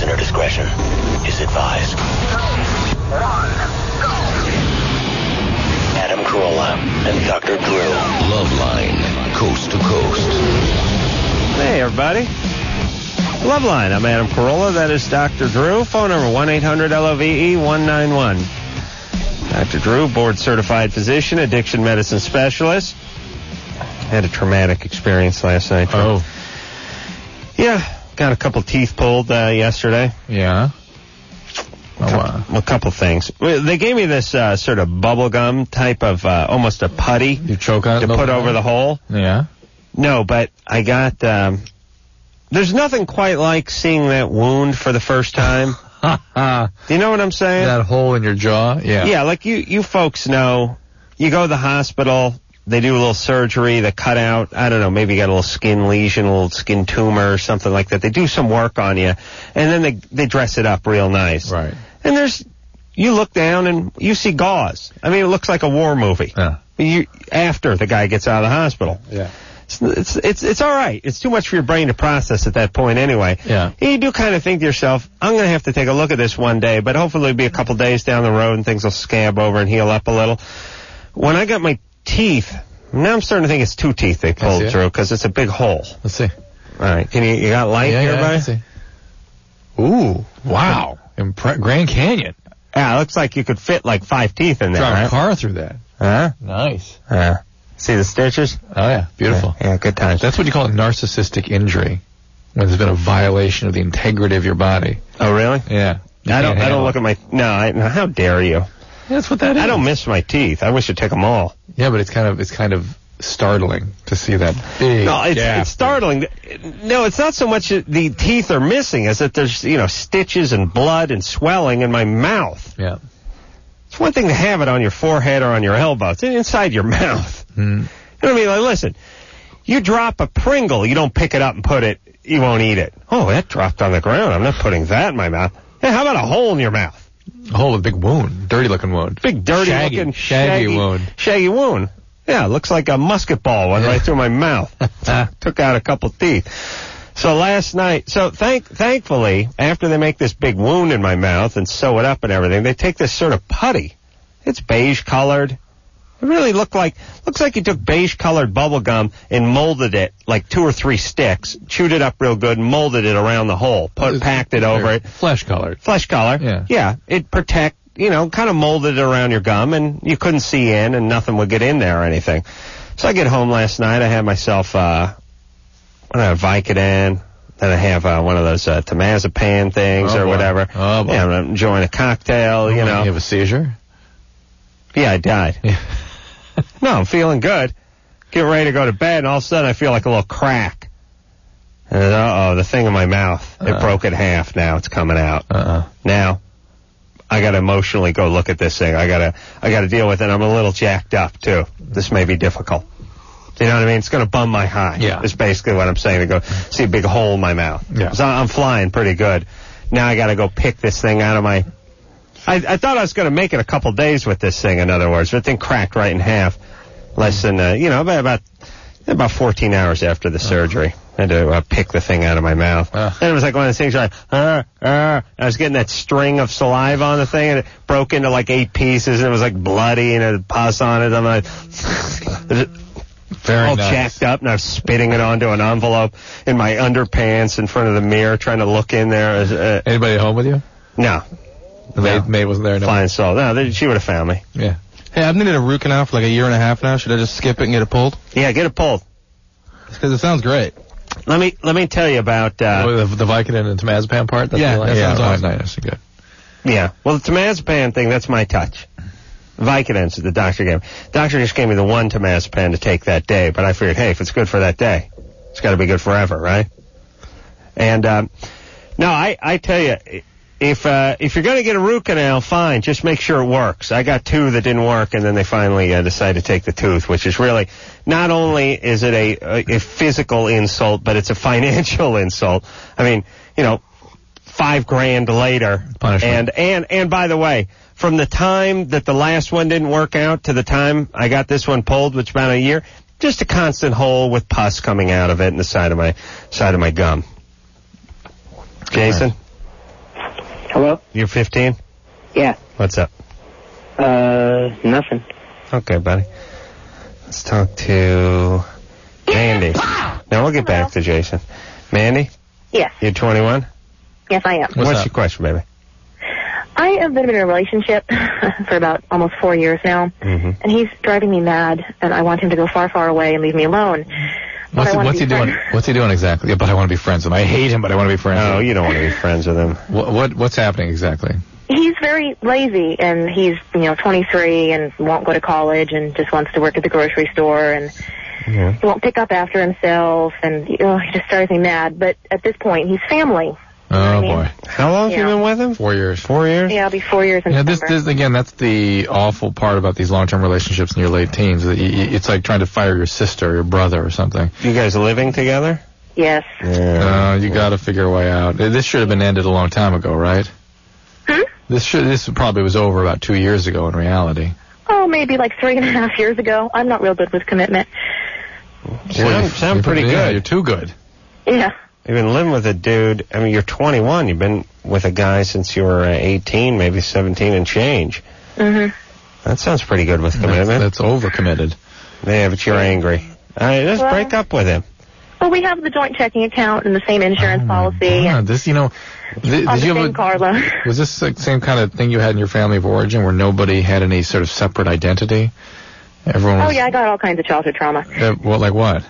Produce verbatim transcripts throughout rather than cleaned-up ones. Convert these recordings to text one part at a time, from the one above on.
Listener discretion is advised. One, go. Adam Carolla and Doctor Drew. Loveline, coast to coast. Hey, everybody. Loveline, I'm Adam Carolla. That is Doctor Drew. Phone number one eight hundred L O V E one nine one. Doctor Drew, board-certified physician, addiction medicine specialist. Had a traumatic experience last night. Oh. Yeah, got a couple teeth pulled uh, yesterday. Yeah. A couple, Oh, wow. a couple things. They gave me this uh, sort of bubble gum type of, uh, almost a putty. You choke on it? To put over the hole. Yeah. No, but I got, um, there's nothing quite like seeing that wound for the first time. Do you know what I'm saying? That hole in your jaw? Yeah. Yeah, like you, you folks know, you go to the hospital, they do a little surgery, they cut out, I don't know, maybe you got a little skin lesion, a little skin tumor or something like that. They do some work on you, and then they they dress it up real nice. Right. And there's, you look down and you see gauze. I mean, it looks like a war movie. Yeah. You, after the guy gets out of the hospital. Yeah. It's, it's it's it's all right. It's too much for your brain to process at that point anyway. Yeah. And you do kind of think to yourself, I'm going to have to take a look at this one day, but hopefully it'll be a couple days down the road and things will scab over and heal up a little. When I got my teeth, now I'm starting to think it's two teeth they pulled through because it's a big hole. Let's see. All right. Can you, you got light yeah, here, yeah, buddy? let's see. Ooh. Wow. Impre- Grand Canyon. Yeah, it looks like you could fit like five teeth in there, Drive right? a car through that. Huh? Nice. Uh, see the stitches? Oh, yeah. Beautiful. Yeah, yeah, good times. That's what you call a narcissistic injury, when there's been a violation of the integrity of your body. Oh, really? Yeah. You I don't. can't I don't handle look it. at my. No, I, no. How dare you? Yeah, that's what that is. I don't miss my teeth. I wish I'd take them all. Yeah, but it's kind of it's kind of startling to see that big No, it's, gap. it's startling. No, it's not so much that the teeth are missing as that there's, you know, stitches and blood and swelling in my mouth. Yeah. It's one thing to have it on your forehead or on your elbow. It's inside your mouth. Mm. You know what I mean? Like, listen, you drop a Pringle, you don't pick it up and put it, you won't eat it. Oh, that dropped on the ground. I'm not putting that in my mouth. Hey, how about a hole in your mouth? A hole with a big wound, dirty looking wound. Big, dirty shaggy, looking, shaggy, shaggy wound. Shaggy wound. Yeah, it looks like a musket ball went right through my mouth. Took out a couple teeth. So last night, so thank, thankfully, after they make this big wound in my mouth and sew it up and everything, they take this sort of putty. It's beige colored. It really looked like, looks like you took beige colored bubble gum and molded it like two or three sticks, chewed it up real good, and molded it around the hole, put, packed it over it. Flesh colored. Flesh color. Yeah. Yeah. It protect, you know, kind of molded it around your gum, and you couldn't see in, and nothing would get in there or anything. So I get home last night. I had myself, uh, what a Vicodin. Then I have uh, one of those uh, temazepam things Oh, or boy. whatever. Oh, boy. Yeah, I'm enjoying a cocktail, Oh, you know. You have a seizure? Yeah, I died. Yeah. No, I'm feeling good. Getting ready to go to bed, and all of a sudden I feel like a little crack. And uh-oh, the thing in my mouth, it Uh-uh. broke in half. Now it's coming out. Uh-uh. Now, I gotta emotionally go look at this thing. I gotta, I gotta deal with it. I'm a little jacked up, too. This may be difficult. You know what I mean? It's gonna bum my high. Yeah. Is basically what I'm saying, to go see a big hole in my mouth. Yeah. So I'm flying pretty good. Now I gotta go pick this thing out of my... I, I thought I was going to make it a couple days with this thing, in other words. But the thing cracked right in half. Less than, uh, you know, about, about about fourteen hours after the surgery. I had to uh, pick the thing out of my mouth. Uh. And it was like one of those things where I, uh, uh, I was getting that string of saliva on the thing, and it broke into like eight pieces, and it was like bloody, and it had pus on it. I'm like... Very all nice. jacked up, and I was spitting it onto an envelope in my underpants in front of the mirror, trying to look in there. Uh, Anybody at home with you? no. The No. maid, maid wasn't there? No. Flying solo. No, they, she would have found me. Yeah. Hey, I've needed a root canal for like a year and a half now. Should I just skip it and get it pulled? Yeah, get it pulled. Because it sounds great. Let me let me tell you about. Uh, Oh, the, the Vicodin and temazepam part? That's Yeah, what you that like? sounds yeah, awesome. oh, nice. Good. yeah, well, the temazepam thing, that's my touch. Vicodins that the doctor gave me. Doctor just gave me the one temazepam to take that day, but I figured, hey, if it's good for that day, it's got to be good forever, right? And um, no, I I tell you. If uh, if you're going to get a root canal, fine. Just make sure it works. I got two that didn't work, and then they finally uh, decided to take the tooth, which is really, not only is it a, a, a physical insult, but it's a financial insult. I mean, you know, five grand later. Punishment. And, and, and by the way, from the time that the last one didn't work out to the time I got this one pulled, which is about a year, just a constant hole with pus coming out of it in the side of my, side of my gum. Jason? Hello? You're fifteen? Yeah. What's up? Uh, nothing. Okay, buddy. Let's talk to Mandy. Now we'll get back to Jason. Mandy? Yes. You're twenty-one? Yes, I am. What's, What's your question, baby? I have been in a relationship for about almost four years now, Mm-hmm. and he's driving me mad, and I want him to go far, far away and leave me alone. But What's, I wanna what's he be doing? friends. What's he doing exactly? Yeah, but I want to be friends with him. I hate him, but I want to be friends Oh, with him. you don't want to be friends with him. What, what What's happening exactly? He's very lazy, and he's, you know, twenty-three and won't go to college and just wants to work at the grocery store, and Yeah. he won't pick up after himself, and, you know, he just drives me mad. But at this point, he's family. Oh, I mean, boy. How long have Yeah. you been with him? Four years. Four years? Yeah, I'll be four years in Yeah, this, December. this again, that's the awful part about these long-term relationships in your late teens. That you, you- It's like trying to fire your sister or your brother or something. You guys living together? Yes. Yeah. Uh, you got to figure a way out. This should have been ended a long time ago, right? Hmm? This should. This probably was over about two years ago in reality. Oh, maybe like three and a half years ago. I'm not real good with commitment. Sound, sound pretty Yeah, good. you're too good. Yeah. You've been living with a dude. I mean, you're twenty-one. You've been with a guy since you were uh, eighteen, maybe seventeen and change. Mm-hmm. That sounds pretty good with commitment. That's, that's overcommitted. Yeah, but you're angry. All right, just Well- break up with him. Well, we have the joint checking account and the same insurance policy. Yeah, And this, you know, th- on did the you have same a, car loan. was this the same kind of thing you had in your family of origin, where nobody had any sort of separate identity? Everyone was. Oh, yeah, I got all kinds of childhood trauma. Uh, what, like what?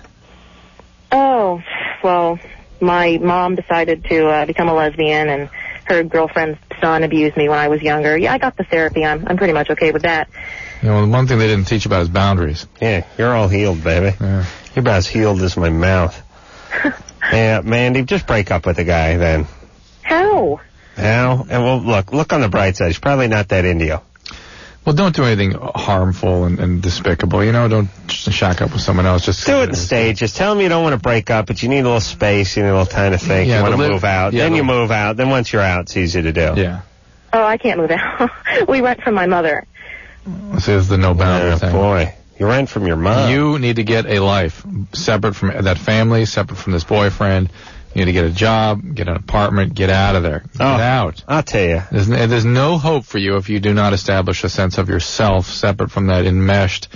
Oh, well, my mom decided to uh, become a lesbian, and her girlfriend's son abused me when I was younger. Yeah, I got the therapy. I'm, I'm pretty much okay with that. You know, the one thing they didn't teach about is boundaries. Yeah, you're all healed, baby. Yeah. You're about as healed as my mouth. Yeah, Mandy, just break up with the guy then. How? How? And well, look, look on the bright side. He's probably not that into you. Well, don't do anything harmful and, and despicable. You know, don't just shack up with someone else. Just Do it in stages. Tell him you don't want to break up, but you need a little space, you need a little time to think. Yeah, you want to the li- move out. yeah, then the- you move out. Then once you're out, it's easy to do. Yeah. Oh, I can't move out. We rent from my mother. This is the no boundary Oh, thing. boy. You rent from your mom. You need to get a life separate from that family, separate from this boyfriend. You need to get a job, get an apartment, get out of there. Get Oh. out. I'll tell you. There's, n- there's no hope for you if you do not establish a sense of yourself separate from that enmeshed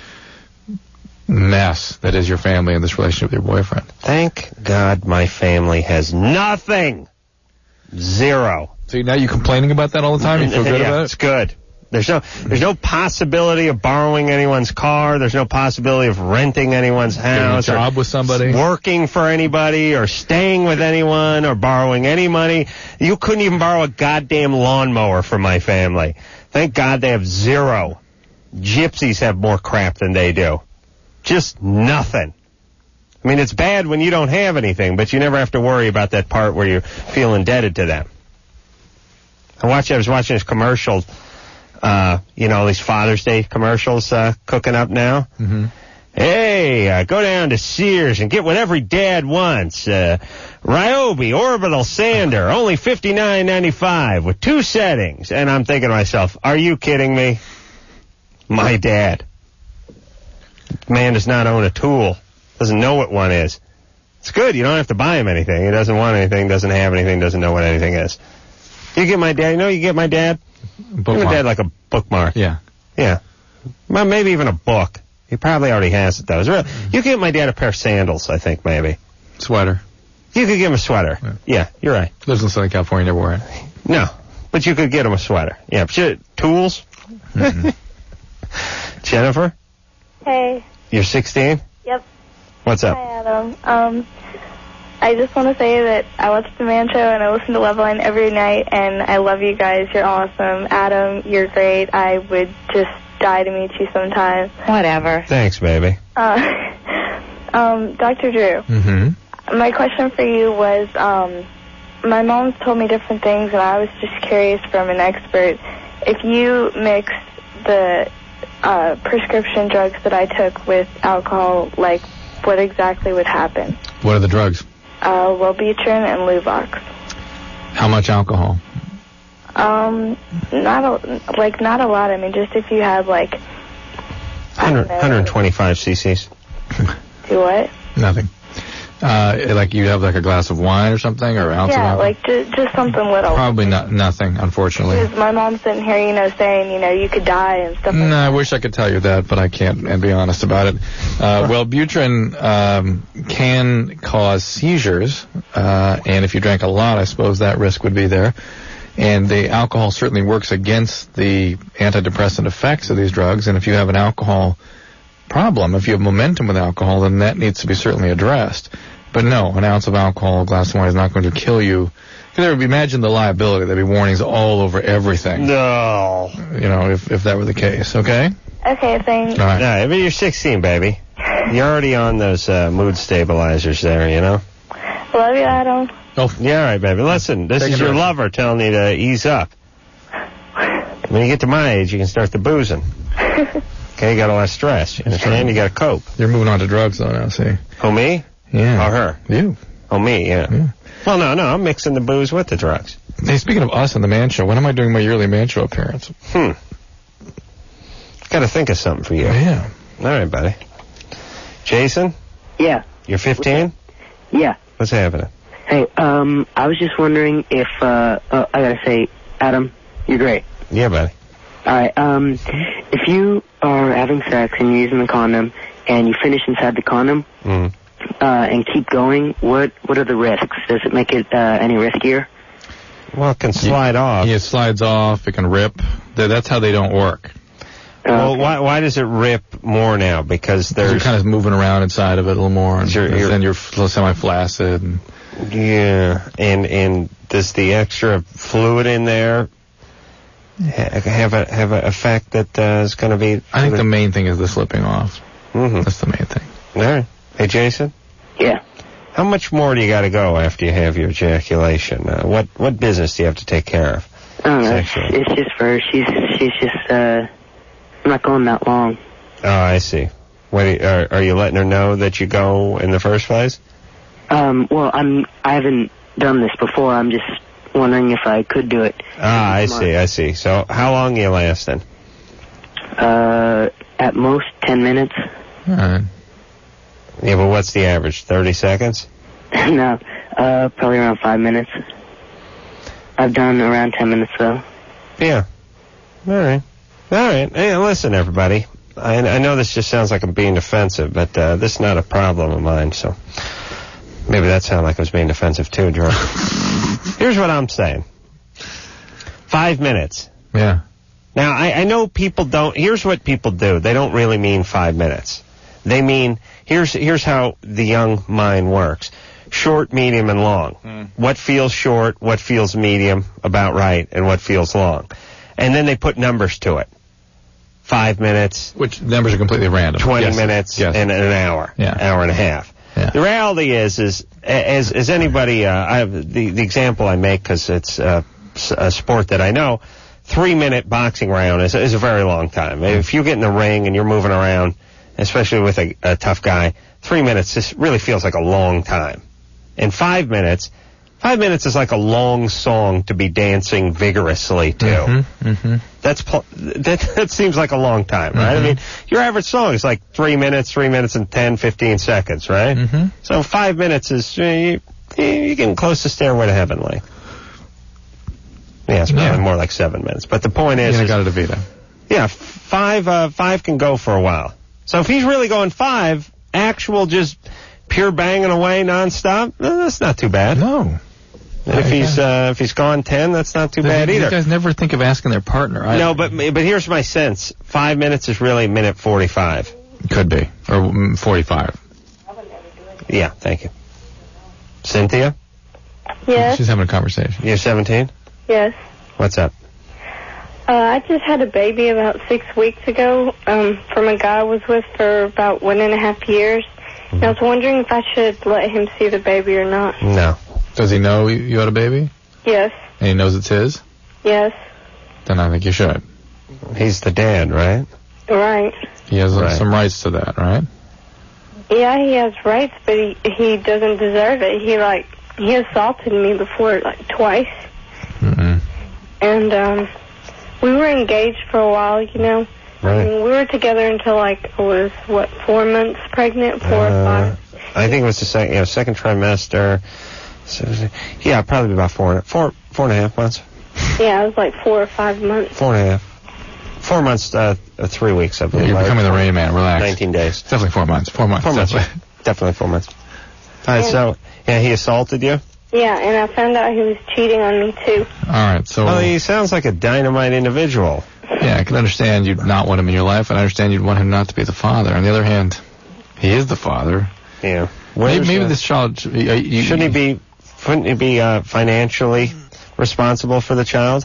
mess that is your family and this relationship with your boyfriend. Thank God my family has nothing. Zero. So now you're complaining about that all the time? You feel good yeah, about it's it? good. There's no, there's no possibility of borrowing anyone's car. There's no possibility of renting anyone's Getting a house. job or with somebody? Working for anybody or staying with anyone or borrowing any money. You couldn't even borrow a goddamn lawnmower from my family. Thank God they have zero. Gypsies have more crap than they do. Just nothing. I mean, it's bad when you don't have anything, but you never have to worry about that part where you feel indebted to them. I watched, I was watching this commercial, uh, you know, these Father's Day commercials, uh, cooking up now. Mm-hmm. Hey, uh, go down to Sears and get what every dad wants. Uh, Ryobi Orbital Sander, only fifty-nine ninety-five with two settings. And I'm thinking to myself, are you kidding me? My dad. Man does not own a tool. Doesn't know what one is. It's good. You don't have to buy him anything. He doesn't want anything, doesn't have anything, doesn't know what anything is. You get my dad, you know you get my dad? Give my Bookmark. dad like a bookmark. Yeah. Yeah. Well, maybe even a book. He probably already has it, though. It's real. You could get my dad a pair of sandals, I think, maybe. Sweater. You could give him a sweater. Yeah. Yeah, you're right. Lives in Southern California, never wore it. No, but you could get him a sweater. Yeah, but you, tools? Mm-hmm. Jennifer, Hey. you're sixteen? Yep. What's up? Hi, Adam. Um, I just want to say that I watch The Man Show and I listen to Loveline every night, and I love you guys. You're awesome. Adam, you're great. I would just die to meet you sometime. Whatever. Thanks, baby. Uh, um, Doctor Drew, Mm-hmm. my question for you was, um, my mom's told me different things, and I was just curious from an expert. If you mix the uh, prescription drugs that I took with alcohol, like, what exactly would happen? What are the drugs? Uh, Wellbutrin and Luvox. How much alcohol? Um, not a, like not a lot. I mean, just if you had like I one hundred, don't know. one hundred twenty-five cc's. Do what? Nothing. Uh, like you have like a glass of wine or something, or an ounce Yeah, of like just, just something little. Probably not nothing, unfortunately. Because my mom's sitting here, you know, saying, you know, you could die and stuff like No, that. I wish I could tell you that, but I can't and be honest about it. Uh, well, Butrin um, can cause seizures, uh, and if you drank a lot, I suppose that risk would be there. And the alcohol certainly works against the antidepressant effects of these drugs, and if you have an alcohol problem, if you have momentum with alcohol, then that needs to be certainly addressed. But no, an ounce of alcohol, a glass of wine is not going to kill you. There would be, imagine the liability. There'd be warnings all over everything. No. You know, if if that were the case, okay? Okay, thanks. All right. Yeah, but you're sixteen, baby. You're already on those uh, mood stabilizers there, you know? Love you, Adam. Oh, yeah, all right, baby. Listen, this Take is a your breath. lover telling you to ease up. When you get to my age, you can start the boozing. Okay, you got a lot of stress. You understand? You got to cope. You're moving on to drugs, though, now, see? Oh, me? Yeah. Or her? You. Oh, me, yeah. Yeah. Well, no, no, I'm mixing the booze with the drugs. Hey, speaking of us and the Man Show, when am I doing my yearly Man Show appearance? Hmm. Got to think of something for you. Yeah. All right, buddy. Jason, Yeah. you're fifteen? Yeah. What's happening? Hey, um, I was just wondering if, uh, uh, I gotta say, Adam, you're great. Yeah, buddy. Alright, um, if you are having sex and you're using the condom and you finish inside the condom, Mm. uh, and keep going, what, what are the risks? Does it make it, uh, any riskier? Well, it can slide off. Yeah, it slides off. It can rip. Th- That's how they don't work. Well, Okay. why why does it rip more now? Because You're there's kind of moving around inside of it a little more, and You're- you're- then you're f- semi-flaccid. And yeah, and and does the extra fluid in there ha- have a have an effect that uh, is going to be? I think the main thing is the slipping off. Mm-hmm. That's the main thing. All right. Hey, Jason, Yeah. how much more do you got to go after you have your ejaculation? Uh, what what business do you have to take care of? I don't know, it's, Sexually. it's just for her. She's, she's just, uh, I'm not going that long. Oh, I see. What do you, are are you letting her know that you go in the first place? Um, well, I'm, I haven't done this before. I'm just wondering if I could do it. Ah, I Smart. see, I see. So how long are you lasting? Uh, at most ten minutes. All right. Yeah, but what's the average? Thirty seconds? No, uh, probably around five minutes. I've done around ten minutes though. Yeah. All right. All right. Hey, listen, everybody. I, I know this just sounds like I'm being defensive, but uh, this is not a problem of mine, so maybe that sounded like I was being defensive too, Drew. Here's what I'm saying. Five minutes. Yeah. Now, I, I know people don't... Here's what people do. They don't really mean five minutes. They mean, here's here's how the young mind works. Short, medium, and long. Mm. What feels short, what feels medium, about right, and what feels long. And then they put numbers to it. Five minutes, Which numbers are completely random. twenty Yes. minutes, Yes. and an hour. Yeah. Hour and a half. Yeah. The reality is, is as as anybody, uh, I have the the example I make because it's uh, s- a sport that I know. Three minute boxing round is is a very long time. If you get in the ring and you're moving around, especially with a, a tough guy, three minutes just really feels like a long time. And five minutes, five minutes is like a long song to be dancing vigorously to. Mm-hmm. Mm-hmm. That's pl- that that seems like a long time, right? Mhm. I mean, your average song is like three minutes, three minutes and ten, fifteen seconds, right? Mm-hmm. So five minutes is uh, you, you're getting close to Stairway to Heaven, like. Yeah, it's probably Yeah. more like seven minutes. But the point is, Yeah, is got it, Avita. yeah, f- five uh, five can go for a while. So if he's really going five, actual just pure banging away nonstop, eh, that's not too bad. No. And if he's uh, if he's gone ten, that's not too bad These either. guys never think of asking their partner. Either. No, but but here's my sense: five minutes is really minute forty-five. Could be. Or mm, forty-five. Yeah, thank you. Cynthia, Yes, She's having a conversation. you're seventeen. yes. What's up? Uh, I just had a baby about six weeks ago um, from a guy I was with for about one and a half years. And I was wondering if I should let him see the baby or not. No. Does he know you- you had a baby? Yes, And he knows it's his? yes, Then I think you should. He's the dad, right? right. He has uh, Right. some rights to that, right? Yeah, he has rights, but he he doesn't deserve it. He like he assaulted me before like twice, Mm-mm. and um, we were engaged for a while, you know. Right. And we were together until like I was what four months pregnant, four or Uh, five. I think it was the second, you know, second trimester. So, yeah, probably about four, four, four and a half months. Yeah, it was like four or five months. Four and a half. Four months, uh, three weeks, I believe. You're becoming the Rain Man. Relax. nineteen days. Definitely four months. Four months. Four months. Definitely. Definitely four months. All right, so, yeah, he assaulted you? Yeah, and I found out he was cheating on me, too. All right, so... Well, he sounds like a dynamite individual. Yeah, I can understand you'd not want him in your life, and I understand you'd want him not to be the father. On the other hand, he is the father. Yeah. Maybe, maybe uh, this child... Uh, you, shouldn't he be... Shouldn't he be uh, financially responsible for the child?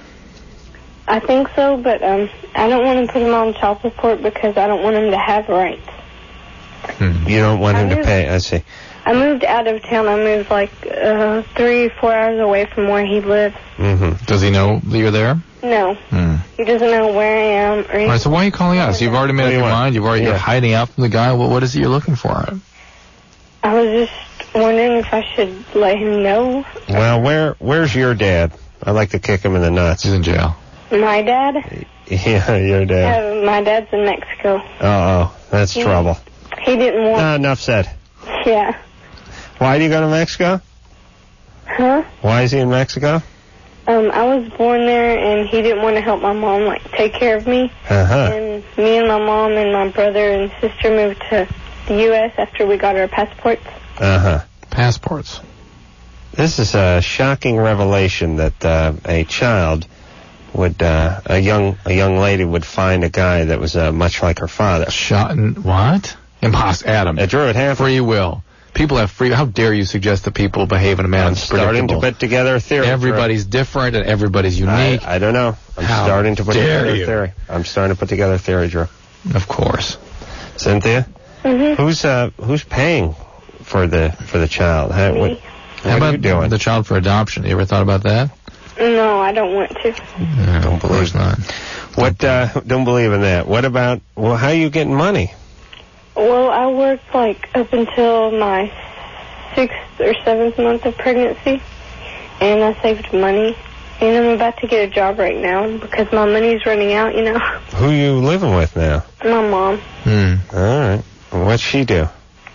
I think so, but um, I don't want to put him on child support because I don't want him to have rights. Hmm. You don't want I him moved, to pay, I see. I moved out of town. I moved like uh, three, four hours away from where he lives. Mm-hmm. Does he know that you're there? No. Hmm. He doesn't know where I am. Or All right, so why are you calling us? You've already made up your want? mind. You've already, Yeah. You're hiding out from the guy. What, what is it you're looking for? I was just wondering if I should let him know. Well, where where's your dad? I'd like to kick him in the nuts. He's in jail. My dad? Yeah, your dad. Uh, my dad's in Mexico. Uh-oh, that's He- trouble. He didn't want... No, enough said. Yeah. Why do you go to Mexico? Huh? Why is he in Mexico? Um, I was born there, and he didn't want to help my mom, like, take care of me. Uh-huh. And me and my mom and my brother and sister moved to the U S after we got our passports. Uh-huh. Passports. This is a shocking revelation that uh, a child would, uh, a young a young lady would find a guy that was uh, much like her father. Shot in... What? Impossible. Adam. Uh, Drew, it happened. Free will. People have free... How dare you suggest that people behave in a manner I'm that's starting to predictable? put together a theory. Everybody's different and everybody's Drew. unique. I, I don't know. I'm How starting to put dare together you. a theory. I'm starting to put together a theory, Drew. Of course. Cynthia? Mm-hmm. Who's uh who's paying for the for the child? How, Me. what How what about are you doing? the child for adoption? You ever thought about that? No, I don't want to. No, Don't of course believe- not. What uh don't believe in that. What about well how are you getting money? Well, I worked, like, up until my sixth or seventh month of pregnancy, and I saved money. And I'm about to get a job right now because my money's running out, you know. Who you living with now? My mom. Hmm. All right. What's she do?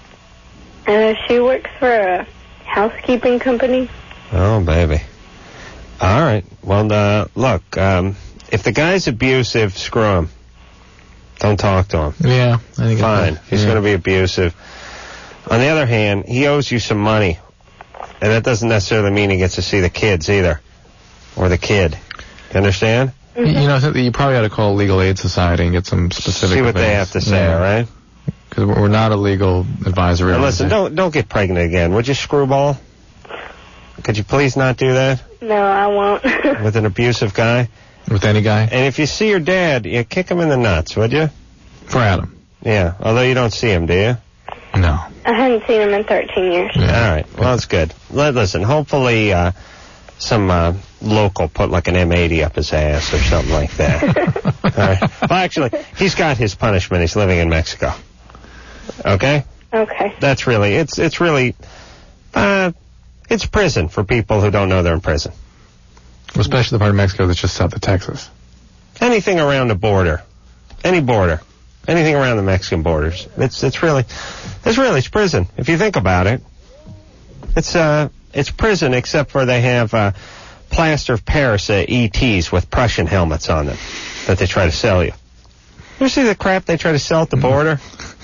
Uh, she works for a housekeeping company. Oh, baby. All right. Well, uh, look, um, if the guy's abusive, screw him. Don't talk to him. Yeah, I think Fine. It's, He's yeah. going to be abusive. On the other hand, he owes you some money. And that doesn't necessarily mean he gets to see the kids either. Or the kid. You understand? You know, you probably ought to call Legal Aid Society and get some specific See what they advice. have to say, Yeah. all right? Because we're not a legal advisory. And listen, organization. don't don't get pregnant again. Would you, screwball? Could you please not do that No, I won't. with an abusive guy? With any guy? And if you see your dad, you kick him in the nuts, would you? For Adam. Yeah, although you don't see him, do you? No. I hadn't seen him in thirteen years. All right. Well, that's good. Let, listen, hopefully uh, some uh, local put like an M eighty up his ass or something like that. All right. Well, actually, he's got his punishment. He's living in Mexico. Okay? Okay. That's really, it's it's really, uh, it's prison for people who don't know they're in prison. Especially the part of Mexico that's just south of Texas. Anything around the border, any border, anything around the Mexican borders, it's it's really, it's really it's prison if you think about it. It's uh, it's prison except for they have uh, plaster of Paris uh, E Ts with Prussian helmets on them that they try to sell you. You see the crap they try to sell at the border?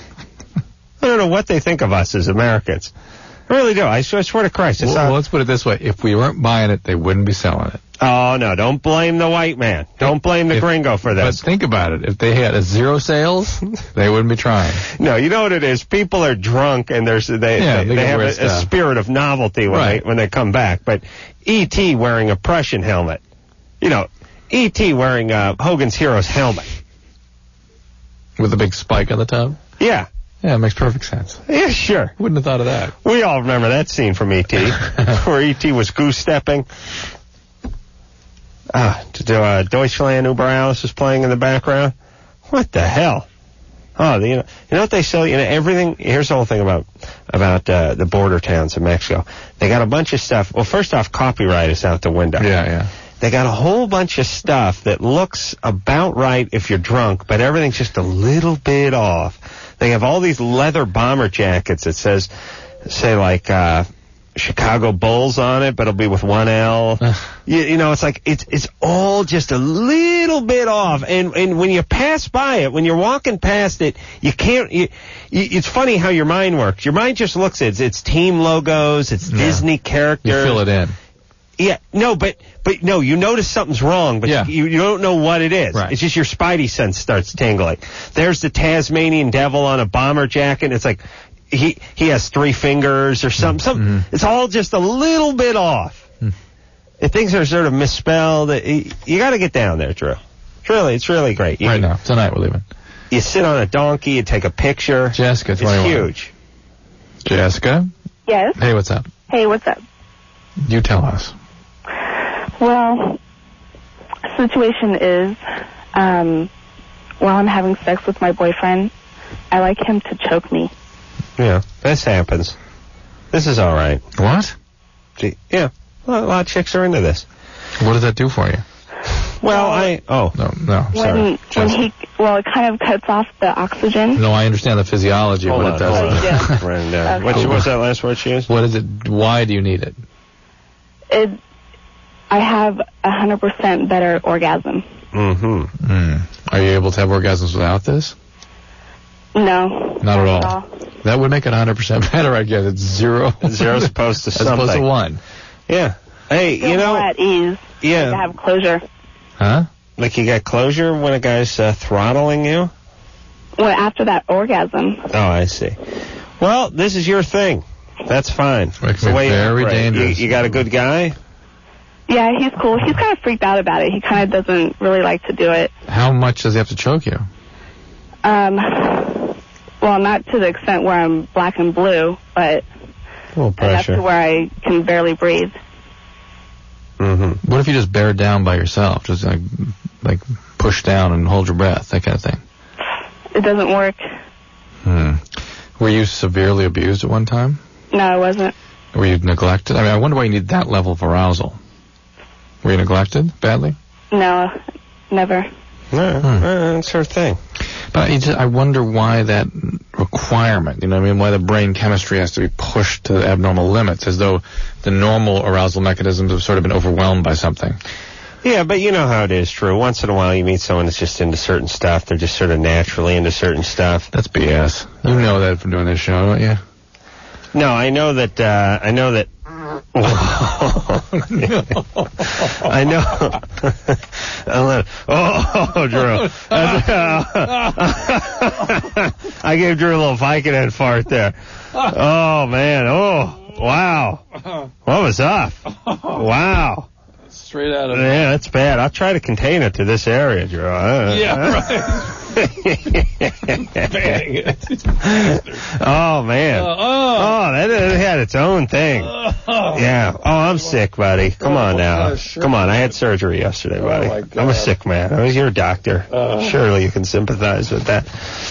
I don't know what they think of us as Americans. I really do. I swear, I swear to Christ. It's Well, not, well, let's put it this way. If we weren't buying it, they wouldn't be selling it. oh, no, don't blame the white man. Don't blame the If- gringo for But this. think about it. If they had a zero sales, they wouldn't be trying. No, you know what it is? People are drunk and there's they Yeah, they, they they get have a, weird a stuff. spirit of novelty when Right. they when they come back. But E T wearing a Prussian helmet, you know, E T wearing uh, Hogan's Heroes helmet. With a big spike on the top? Yeah, Yeah, it makes perfect sense. yeah, sure. Wouldn't have thought of that. We all remember that scene from E T where E T was goose stepping. Ah, to uh, Deutschland Uber Alice was playing in the background. What the hell? Oh, the, you know, you know what they sell? You know, everything. Here's the whole thing about about uh, the border towns in Mexico. They got a bunch of stuff. Well, first off, copyright is out the window. Yeah, yeah. They got a whole bunch of stuff that looks about right if you're drunk, but everything's just a little bit off. They They have all these leather bomber jackets that says, say like, uh, Chicago Bulls on it, but it'll be with one L. you, you know, it's like, it's it's all just a little bit off. And and when you pass by it, when you're walking past it, you can't, you, you, it's funny how your mind works. Your mind just looks at it. It's, it's team logos, it's yeah. Disney characters. You fill it in. Yeah, no, but, but no, you notice something's wrong, but yeah. you, you don't know what it is. Right. It's just your spidey sense starts tingling. There's the Tasmanian devil on a bomber jacket. It's like, he he has three fingers or something. Some, mm-hmm. It's all just a little bit off. Mm. If things are sort of misspelled, you, you got to get down there, Drew. It's really, it's really great. You, right now, tonight we're leaving. You sit on a donkey, you take a picture. Jessica, twenty-one. It's huge. Jessica? Yes? Hey, what's up? Hey, what's up? You tell us. Well, situation is, um, while I'm having sex with my boyfriend, I like him to choke me. Yeah, this happens. This is all right. What? Gee, yeah, a lot of chicks are into this. What does that do for you? Well, I... Oh. No, no, sorry. When, when he... Well, it kind of cuts off the oxygen. No, I understand the physiology of hold what on, it does. Hold on. Yeah. Brenda. Okay. What's, what's that last word she used? What is it? Why do you need it? It... I have a hundred percent better orgasm. Mm-hmm. Mm. Are you able to have orgasms without this? No. Not at all. all. That would make it one hundred percent better, I guess. It's zero. Zero's opposed to As something. opposed to one. Yeah. Hey, Feel you know... more at ease. Yeah. To have closure. Huh? Like you got closure when a guy's uh, throttling you? Well, after that orgasm. Oh, I see. Well, this is your thing. That's fine. It It's can the be way very you, dangerous. you, you got a good guy? Yeah, he's cool. He's kind of freaked out about it. He kind of doesn't really like to do it. How much does he have to choke you? Um, well, not to the extent where I'm black and blue, but A little enough pressure. to where I can barely breathe. Mm-hmm. What if you just bear down by yourself? Just like, like push down and hold your breath, that kind of thing. It doesn't work. Hmm. Were you severely abused at one time? No, I wasn't. Were you neglected? I mean, I wonder why you need that level of arousal. Were you neglected badly? No, never. Yeah, Hmm. uh, that's her thing. But I, just, I wonder why that requirement, you know what I mean, why the brain chemistry has to be pushed to abnormal limits, as though the normal arousal mechanisms have sort of been overwhelmed by something. Yeah, but you know how it is, Drew. Once in a while you meet someone that's just into certain stuff. They're just sort of naturally into certain stuff. That's B S. You know that from doing this show, don't you? No, I know that, uh, I know that... I know. Oh, Drew. I gave Drew a little Vicodin fart there. Oh, man. Oh, wow. What was up? Wow. Straight out of... Yeah, that's bad. I'll try to contain it to this area, Drew. Yeah, right. Oh, man. Uh, oh. Oh, that, that had its own thing. Oh. Yeah. Oh, I'm sick, buddy. Come on now. uh, sure. Come on. I had surgery yesterday, buddy. my God. I'm a sick man. I was your doctor. Uh. Surely you can sympathize with that.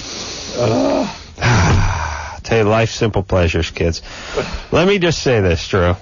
Uh. Tell you, life's simple pleasures, kids. Let me just say this, Drew.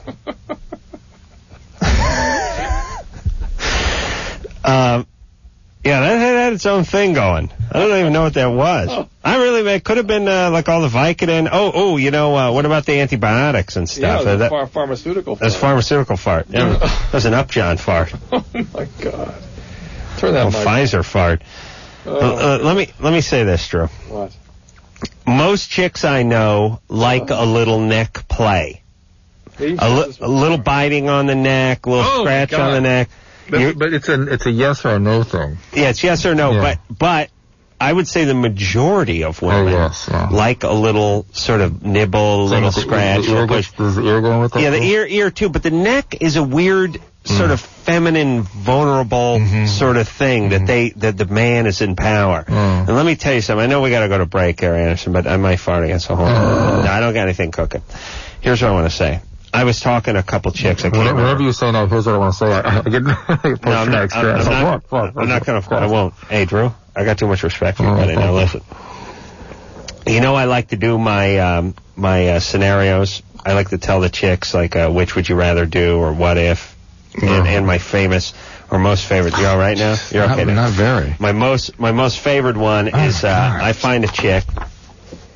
um, yeah, that had its own thing going. I don't even know what that was. I really, it could have been uh, like all the Vicodin. Oh, oh, you know, uh, what about the antibiotics and stuff? Yeah, Uh, that, ph- pharmaceutical fart. that's pharmaceutical fart. Yeah, that was an Upjohn fart. Oh, my God. Turn that Oh, mic. Pfizer fart. Oh. Uh, uh, let me let me say this, Drew. What? Most chicks I know like a little neck play. A, li- a little biting on the neck, a little Oh, scratch God. on the neck. You- But it's a it's a yes or a no thing. Yeah, it's yes or no, Yeah. but but I would say the majority of women Oh, yes, yeah. like a little sort of nibble, a little scratch. The ear little push. gets, does the ear go with that? Yeah, the too? ear, ear too, but the neck is a weird sort Mm. of feminine, vulnerable Mm-hmm. sort of thing that they that the man is in power. Mm. And let me tell you something. I know we got to go to break here, Anderson, but I might fart again, so hold on. Mm. No, I don't got anything cooking. Here's what I want to say. I was talking to a couple chicks. I can't Whenever, remember. whenever you say no, here's what I want to say. I, I get No, I'm not, I'm, I'm not, I'm not going to, I won't. Hey, Drew, I got too much respect for you, Oh, buddy. Now okay. listen. You know, I like to do my, um, my, uh, scenarios. I like to tell the chicks, like, uh, which would you rather do, or what if, and, and my famous, or most favorite. You all right now? You're okay not, now? not very. My most, my most favorite one Oh, is, uh, God. I find a chick,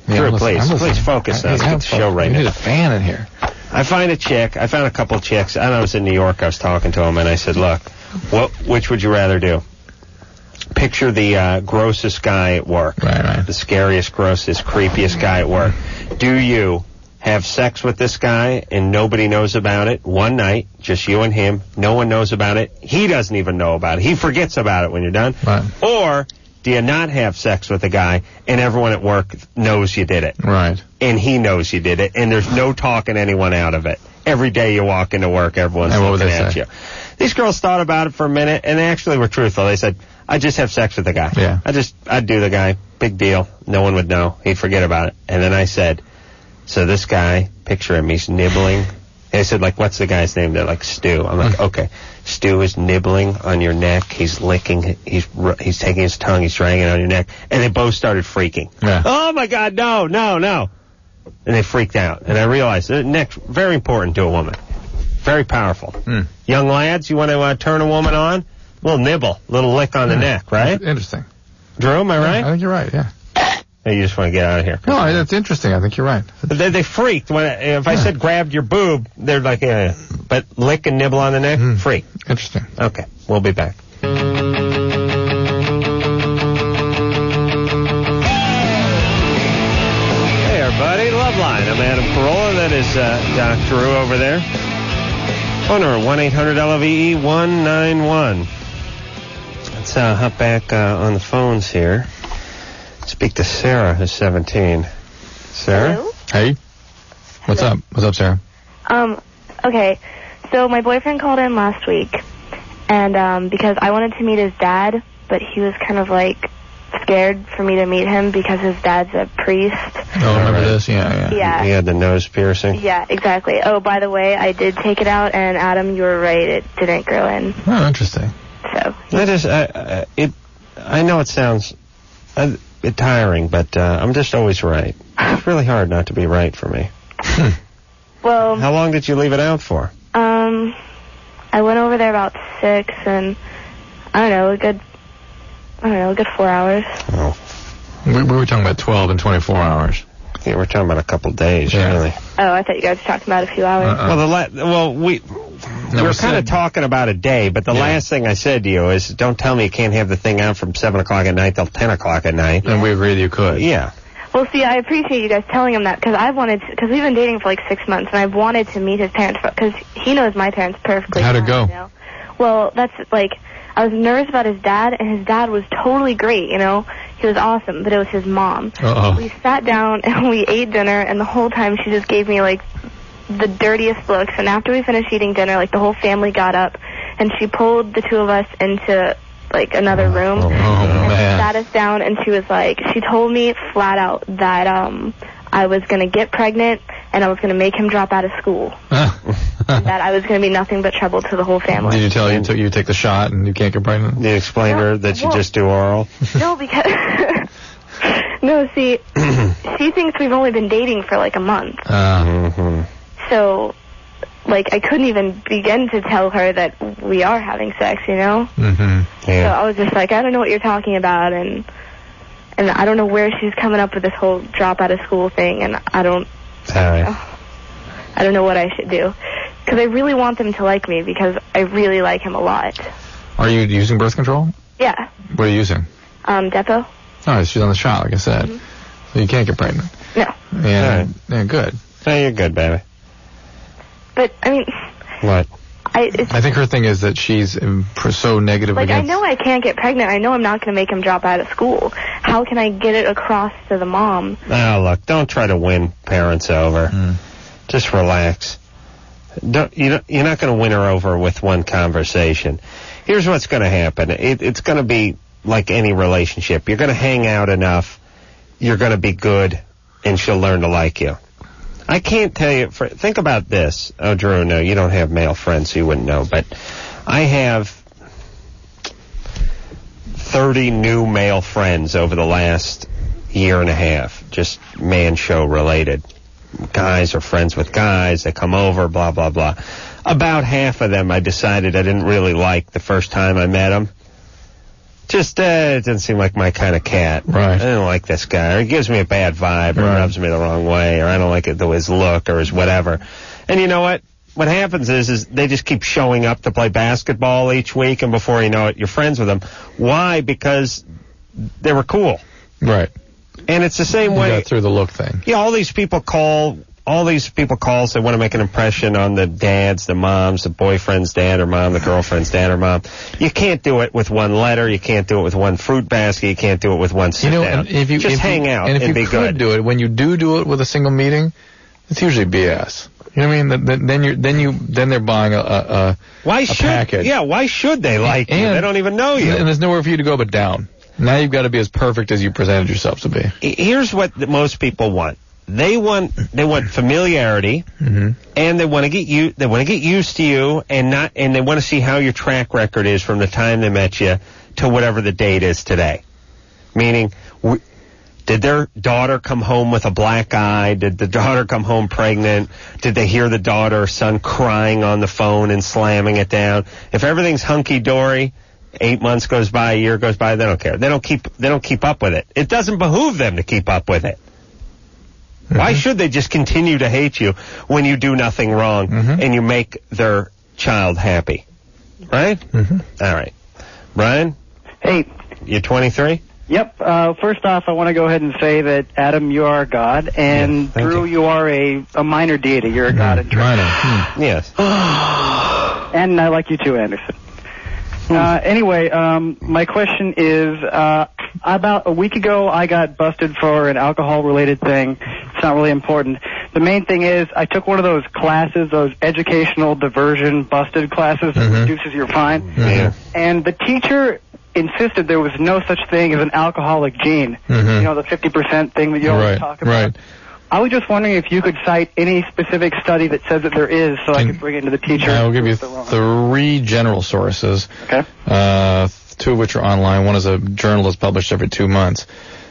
Yeah, Drew, I'm listening. please, I'm listening. please focus I- on yeah, the show right we now. need a fan in here. I find a chick. I found a couple of chicks. I, know I was in New York. I was talking to them, and I said, look, what, which would you rather do? Picture the uh, grossest guy at work. Right, right. The scariest, grossest, creepiest guy at work. Do you have sex with this guy and nobody knows about it one night, just you and him, no one knows about it, he doesn't even know about it, he forgets about it when you're done? Right. Or do you not have sex with a guy and everyone at work knows you did it? Right. And he knows you did it, and there's no talking anyone out of it. Every day you walk into work, everyone's And what would looking they at say? you. These girls thought about it for a minute, and they actually were truthful. They said, I just have sex with the guy. Yeah. I just, I'd do the guy. Big deal. No one would know. He'd forget about it. And then I said, so this guy, picture him, he's nibbling. And I said, like, what's the guy's name? They're like, Stu. I'm like, okay. Stu is nibbling on your neck. He's licking, he's he's taking his tongue, he's dragging it on your neck. And they both started freaking. Yeah. Oh, my God, no, no, no. And they freaked out. And I realized, the neck, very important to a woman. Very powerful. Mm. Young lads, you want to uh, turn a woman on? A little nibble, a little lick on the Yeah. neck, right? Interesting. Drew, am I right? I think you're right, yeah. Or you just want to get out of here? No, that's interesting. I think you're right. But they, they freaked. When I, if I Yeah. said grabbed your boob, they're like, yeah, yeah. But lick and nibble on the neck, Mm. freak. Interesting. Okay, we'll be back. Hey, everybody, Loveline. I'm Adam Carolla. That is uh, Doc Drew over there. Phone number one eight hundred L O V E one nine one. Let's uh, hop back uh, on the phones here. Speak to Sarah, who's seventeen. Sarah? Hello? Hey. What's Hello. up? What's up, Sarah? Um, okay. So my boyfriend called in last week, and um, because I wanted to meet his dad, but he was kind of like scared for me to meet him because his dad's a priest. Oh, remember this? Yeah, yeah. Yeah. He had the nose piercing. Yeah, exactly. Oh, by the way, I did take it out, and Adam, you were right. It didn't grow in. Oh, interesting. So That is, uh, uh, it. I know it sounds a bit tiring, but uh, I'm just always right. It's really hard not to be right for me. well, How long did you leave it out for? um, I went over there about six, and I don't know, a good, I don't know, a good four hours. Oh, We, we were talking about twelve and twenty-four hours. yeah, we're talking about a couple days, Yeah. really. Oh, I thought you guys were talking about a few hours. Uh-uh. Well, the la- well, we No, we were we kind of said- talking about a day, but the Yeah. last thing I said to you is, don't tell me you can't have the thing out from seven o'clock at night till ten o'clock at night. And we agreed you could. Yeah. Well, see, I appreciate you guys telling him that because I wanted to, because we've been dating for like six months, and I've wanted to meet his parents because he knows my parents perfectly. How'd it fine, go? You know? Well, that's like, I was nervous about his dad, and his dad was totally great, you know? He was awesome, but it was his mom. Uh-oh. We sat down, and we ate dinner, and the whole time she just gave me, like, the dirtiest looks. And after we finished eating dinner, like, the whole family got up, and she pulled the two of us into, like, another room. Oh, and man. sat us down, and she was like, she told me flat out that um I was going to get pregnant, and I was going to make him drop out of school. And that I was going to be nothing but trouble to the whole family. Did you tell her you, took, you take the shot and you can't get pregnant? Did you explain to her that you well- just do oral? No, because... no, see, she thinks we've only been dating for like a month. Uh, Mm-hmm. So, like, I couldn't even begin to tell her that we are having sex, you know? mm-hmm. So Yeah. I was just like, I don't know what you're talking about, and and I don't know where she's coming up with this whole drop out of school thing, and I don't, All right. I don't know what I should do. Because I really want them to like me, because I really like him a lot. Are you using birth control? Yeah. What are you using? Um, Depo? Oh, she's on the shot, like I said. Mm-hmm. So you can't get pregnant. No. Yeah, Right. yeah, good. No, you're good, baby. But, I mean, What? I, it's, I think her thing is that she's um, pr- so negative like, I against... know I can't get pregnant. I know I'm not going to make him drop out of school. How can I get it across to the mom? Oh, look, don't try to win parents over. Mm. Just relax. Don't, you don't, you're not going to win her over with one conversation. Here's what's going to happen. It, it's going to be like any relationship. You're going to hang out enough. You're going to be good, and she'll learn to like you. I can't tell you. For, think about this. Oh, Drew, no, you don't have male friends, so you wouldn't know. But I have thirty new male friends over the last year and a half, just man show related. Guys are friends with guys. They come over, blah, blah, blah. About half of them I decided I didn't really like the first time I met them. Just, uh, it doesn't seem like my kind of cat. Right. I don't like this guy. Or he gives me a bad vibe, or Right. rubs me the wrong way, or I don't like it, though, his look, or his whatever. And you know what? What happens is, is they just keep showing up to play basketball each week, and before you know it, you're friends with them. Why? Because they were cool. Right. And it's the same You way. got through the look thing. Yeah, all these people call, all these people call, so they want to make an impression on the dads, the moms, the boyfriend's dad or mom, the girlfriend's dad or mom. You can't do it with one letter. You can't do it with one fruit basket. You can't do it with one sit You know, down. and if you Just if hang you, out and, if and you be could good. do it, when you do do it with a single meeting, it's usually B S. You know what I mean? Then, then you then you then they're buying a a, Why a should? package. Yeah, why should they like you? And- They don't even know you. And there's nowhere for you to go but down. Now you've got to be as perfect as you presented yourself to be. Here's what the, most people want. They want they want familiarity, Mm-hmm. and they want to get you. They want to get used to you, and not and they want to see how your track record is from the time they met you to whatever the date is today. Meaning, w- did their daughter come home with a black eye? Did the daughter come home pregnant? Did they hear the daughter or son crying on the phone and slamming it down? If everything's hunky dory, eight months goes by, a year goes by, they don't care. They don't keep. They don't keep up with it. It doesn't behoove them to keep up with it. Mm-hmm. Why should they just continue to hate you when you do nothing wrong Mm-hmm. and you make their child happy? Right? Mm-hmm. All right. Brian, Hey, you're twenty-three? yep. Uh, first off, I want to go ahead and say that, Adam, you are God, and Yeah, thank Drew, you. you are a, a minor deity. You're a god in Minor. Hmm. Yes. And I like you too, Anderson. Uh, anyway, um, my question is, uh, about a week ago, I got busted for an alcohol-related thing. It's not really important. The main thing is, I took one of those classes, those educational diversion busted classes that Mhm. reduces your fine. Yeah. And the teacher insisted there was no such thing as an alcoholic gene. Mhm. You know, the fifty percent thing that you always Right, talk about. right. I was just wondering if you could cite any specific study that says that there is, so I And could bring it to the teacher. I will give you if they're wrong. three general sources, Okay. uh, two of which are online. One is a journal that's published every two months.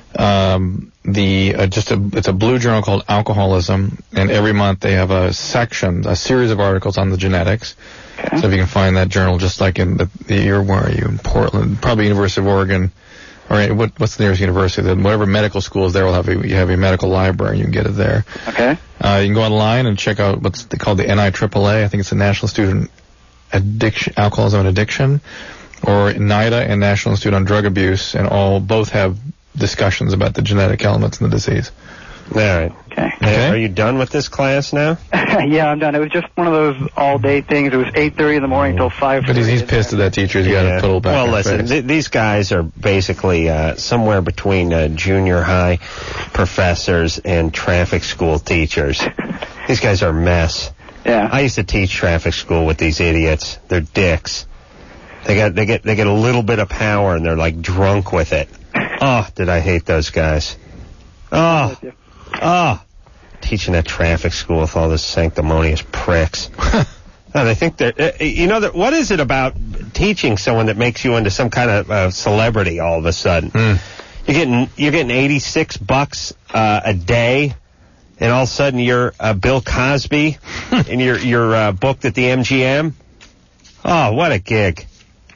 Um, the uh, just a it's a blue journal called Alcoholism, and every month they have a section, a series of articles on the genetics. Okay. So if you can find that journal, just like in the, the year where are you in Portland, probably University of Oregon, or what, what's the nearest university? Then whatever medical school is there will have a, you have a medical library. You can get it there. Okay. Uh, you can go online and check out what's they called the N I triple A. I think it's the National Institute on Addiction, Alcoholism and Addiction, or NIDA and National Institute on Drug Abuse, and all both have discussions about the genetic elements in the disease. All right. Okay. Hey, are you done with this class now? Yeah, I'm done. It was just one of those all-day things. It was eight thirty in the morning till five. But he's, he's pissed at that teacher. He's got to put it back. Well, in listen, face. th- these guys are basically uh, somewhere between uh, junior high professors and traffic school teachers. These guys are a mess. Yeah. I used to teach traffic school with these idiots. They're dicks. They got they get they get a little bit of power and they're like drunk with it. Oh, did I hate those guys? Oh, oh, teaching at traffic school with all those sanctimonious pricks. No, they think they're, uh, you know, that what is it about teaching someone that makes you into some kind of uh, celebrity all of a sudden? Mm. You're getting you're getting eighty-six bucks uh, a day, and all of a sudden you're uh, Bill Cosby, and you're you're uh, booked at the M G M. Oh, what a gig!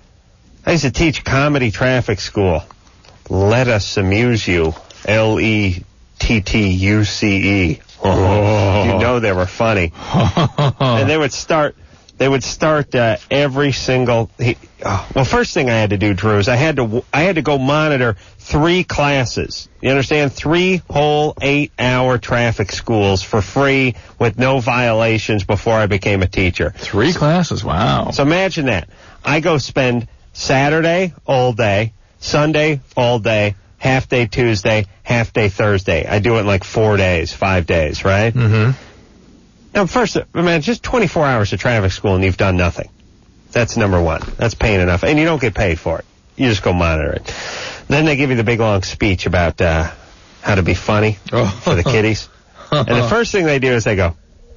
I used to teach comedy traffic school. Let us amuse you. L E T T U C E. Oh, you know they were funny. And they would start, they would start uh, every single. He, oh, well, first thing I had to do, Drew, is I had to, I had to go monitor three classes. You understand? Three whole eight-hour traffic schools for free with no violations before I became a teacher. Three classes, wow. So imagine that. I go spend Saturday all day, Sunday all day, half day Tuesday, half day Thursday. I do it in like four days, five days, right? Mm-hmm. Now, first, man, just twenty-four hours of traffic school and you've done nothing. That's number one. That's paying enough. And you don't get paid for it. You just go monitor it. Then they give you the big long speech about uh, how to be funny Oh. for the kiddies. And the first thing they do is they go,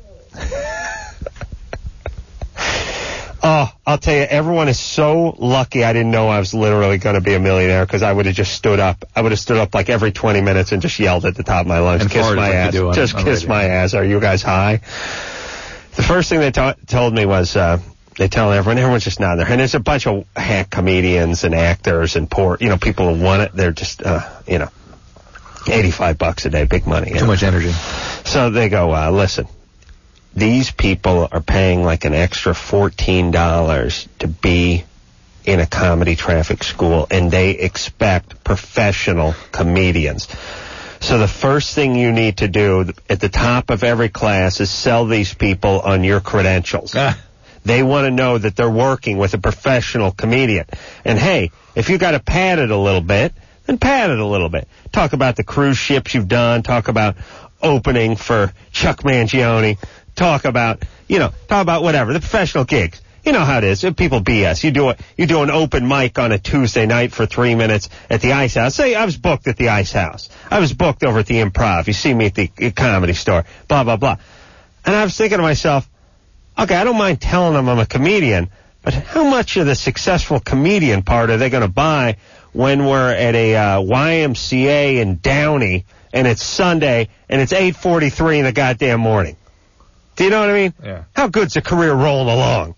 oh, I'll tell you, everyone is so lucky I didn't know I was literally going to be a millionaire because I would have just stood up. I would have stood up like every twenty minutes and just yelled at the top of my lungs, And kiss farted my like you ass. do on- Just on kiss radio. my ass. Are you guys high? The first thing they ta- told me was, uh, They tell everyone, everyone's just nodding their head. And there's a bunch of hack comedians and actors and poor, you know, people who want it. They're just, uh, you know, eighty-five bucks a day, big money. Too much energy. So they go, uh, listen, these people are paying like an extra fourteen dollars to be in a comedy traffic school, and they expect professional comedians. So the first thing you need to do at the top of every class is sell these people on your credentials. Ah. They want to know that they're working with a professional comedian. And hey, if you got to pad it a little bit, then pad it a little bit. Talk about the cruise ships you've done. Talk about opening for Chuck Mangione. Talk about, you know, talk about whatever, the professional gigs. You know how it is. People B S. You do a, you do an open mic on a Tuesday night for three minutes at the Ice House. Say I was booked at the Ice House. I was booked over at the Improv. You see me at the Comedy Store. Blah, blah, blah. And I was thinking to myself, okay, I don't mind telling them I'm a comedian, but how much of the successful comedian part are they going to buy when we're at a uh, Y M C A in Downey and it's Sunday and it's eight forty-three in the goddamn morning? Do you know what I mean? Yeah. How good's a career rolling along?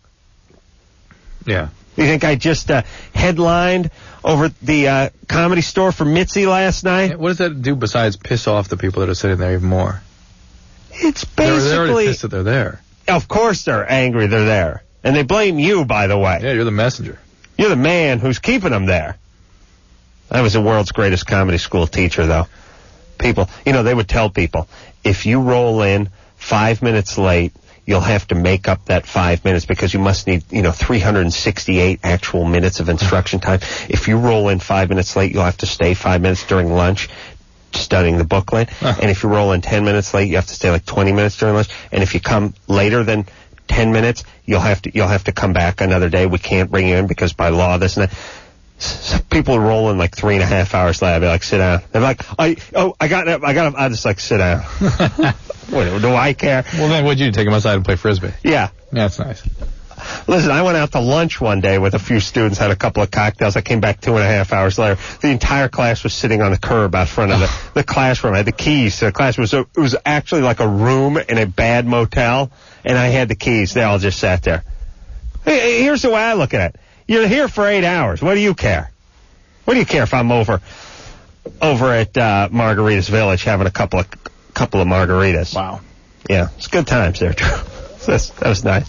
Yeah. You think I just uh, headlined over at the uh, Comedy Store for Mitzi last night? What does that do besides piss off the people that are sitting there even more? It's They're, basically... they're already pissed that they're there. Of course they're angry they're there. And they blame you, by the way. Yeah, you're the messenger. You're the man who's keeping them there. I was the world's greatest comedy school teacher, though. People, you know, they would tell people, if you roll in five minutes late, you'll have to make up that five minutes because you must need, you know, three hundred sixty-eight actual minutes of instruction time. If you roll in five minutes late, you'll have to stay five minutes during lunch studying the booklet. Uh-huh. And if you roll in ten minutes late, you have to stay like twenty minutes during lunch. And if you come later than ten minutes, you'll have to you'll have to come back another day. We can't bring you in because by law this and that. So people roll in like three and a half hours late. I'd be like, sit down. They're like, I oh I got I got I just like sit down. What, do I care? Well, then what'd you do? Take them outside and play Frisbee? Yeah. Yeah, that's nice. Listen, I went out to lunch one day with a few students, had a couple of cocktails. I came back two and a half hours later. The entire class was sitting on the curb out front of the, the classroom. I had the keys to the class. It was, a, it was actually like a room in a bad motel, and I had the keys. They all just sat there. Hey, here's the way I look at it. You're here for eight hours. What do you care? What do you care if I'm over over at uh, Margaritas Village having a couple of couple of margaritas? Wow. Yeah, it's good times there, Drew. That's, that was nice.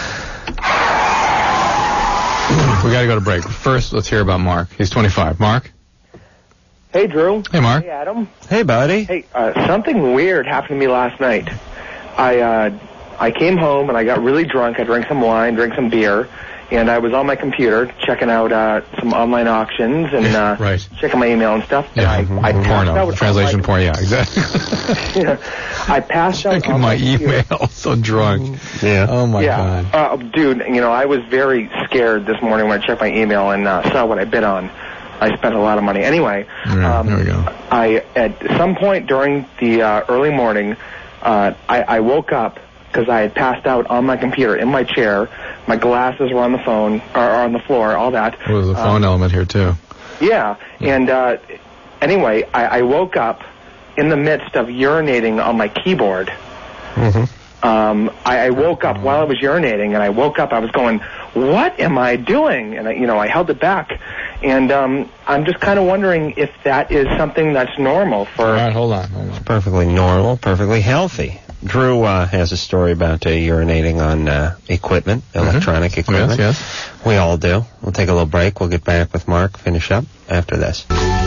We got to go to break. First, let's hear about Mark. He's twenty-five. Mark? Hey, Drew. Hey, Mark. Hey, Adam. Hey, buddy. Hey, uh, something weird happened to me last night. I uh, I came home and I got really drunk. I drank some wine, drank some beer, and I was on my computer checking out uh, some online auctions and uh, right. checking my email and stuff. Yeah, and I, I porno. out Translation my, porn, yeah, exactly. yeah, I passed out checking on my, my email, so drunk. Yeah. Oh, my yeah. God. Uh, dude, you know, I was very scared this morning when I checked my email and uh, saw what I bid on. I spent a lot of money. Anyway, yeah, um, there we go. I at some point during the uh, early morning, uh, I, I woke up because I had passed out on my computer in my chair. My glasses were on the phone, or on the floor, all that. Well, there's a phone um, element here, too. Yeah, and uh, anyway, I, I woke up in the midst of urinating on my keyboard. Mm-hmm. Um, I, I woke up while I was urinating, and I woke up, I was going, what am I doing? And, I, you know, I held it back. And um, I'm just kind of wondering if that is something that's normal for... All right, hold on. Hold on. It's perfectly normal, perfectly healthy. Drew uh, has a story about uh, urinating on uh, equipment, electronic mm-hmm. equipment. Yes, yes. We all do. We'll take a little break. We'll get back with Mark, finish up after this.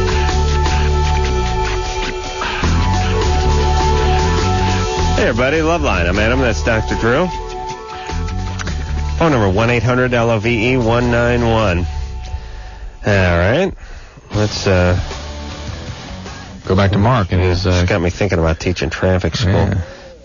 Hey, everybody. Loveline. I'm Adam. That's Doctor Drew. Phone number one eight hundred L O V E one nine one. All right. Let's... Uh, Go back to Mark and his... Uh, it's got me thinking about teaching traffic school. Yeah.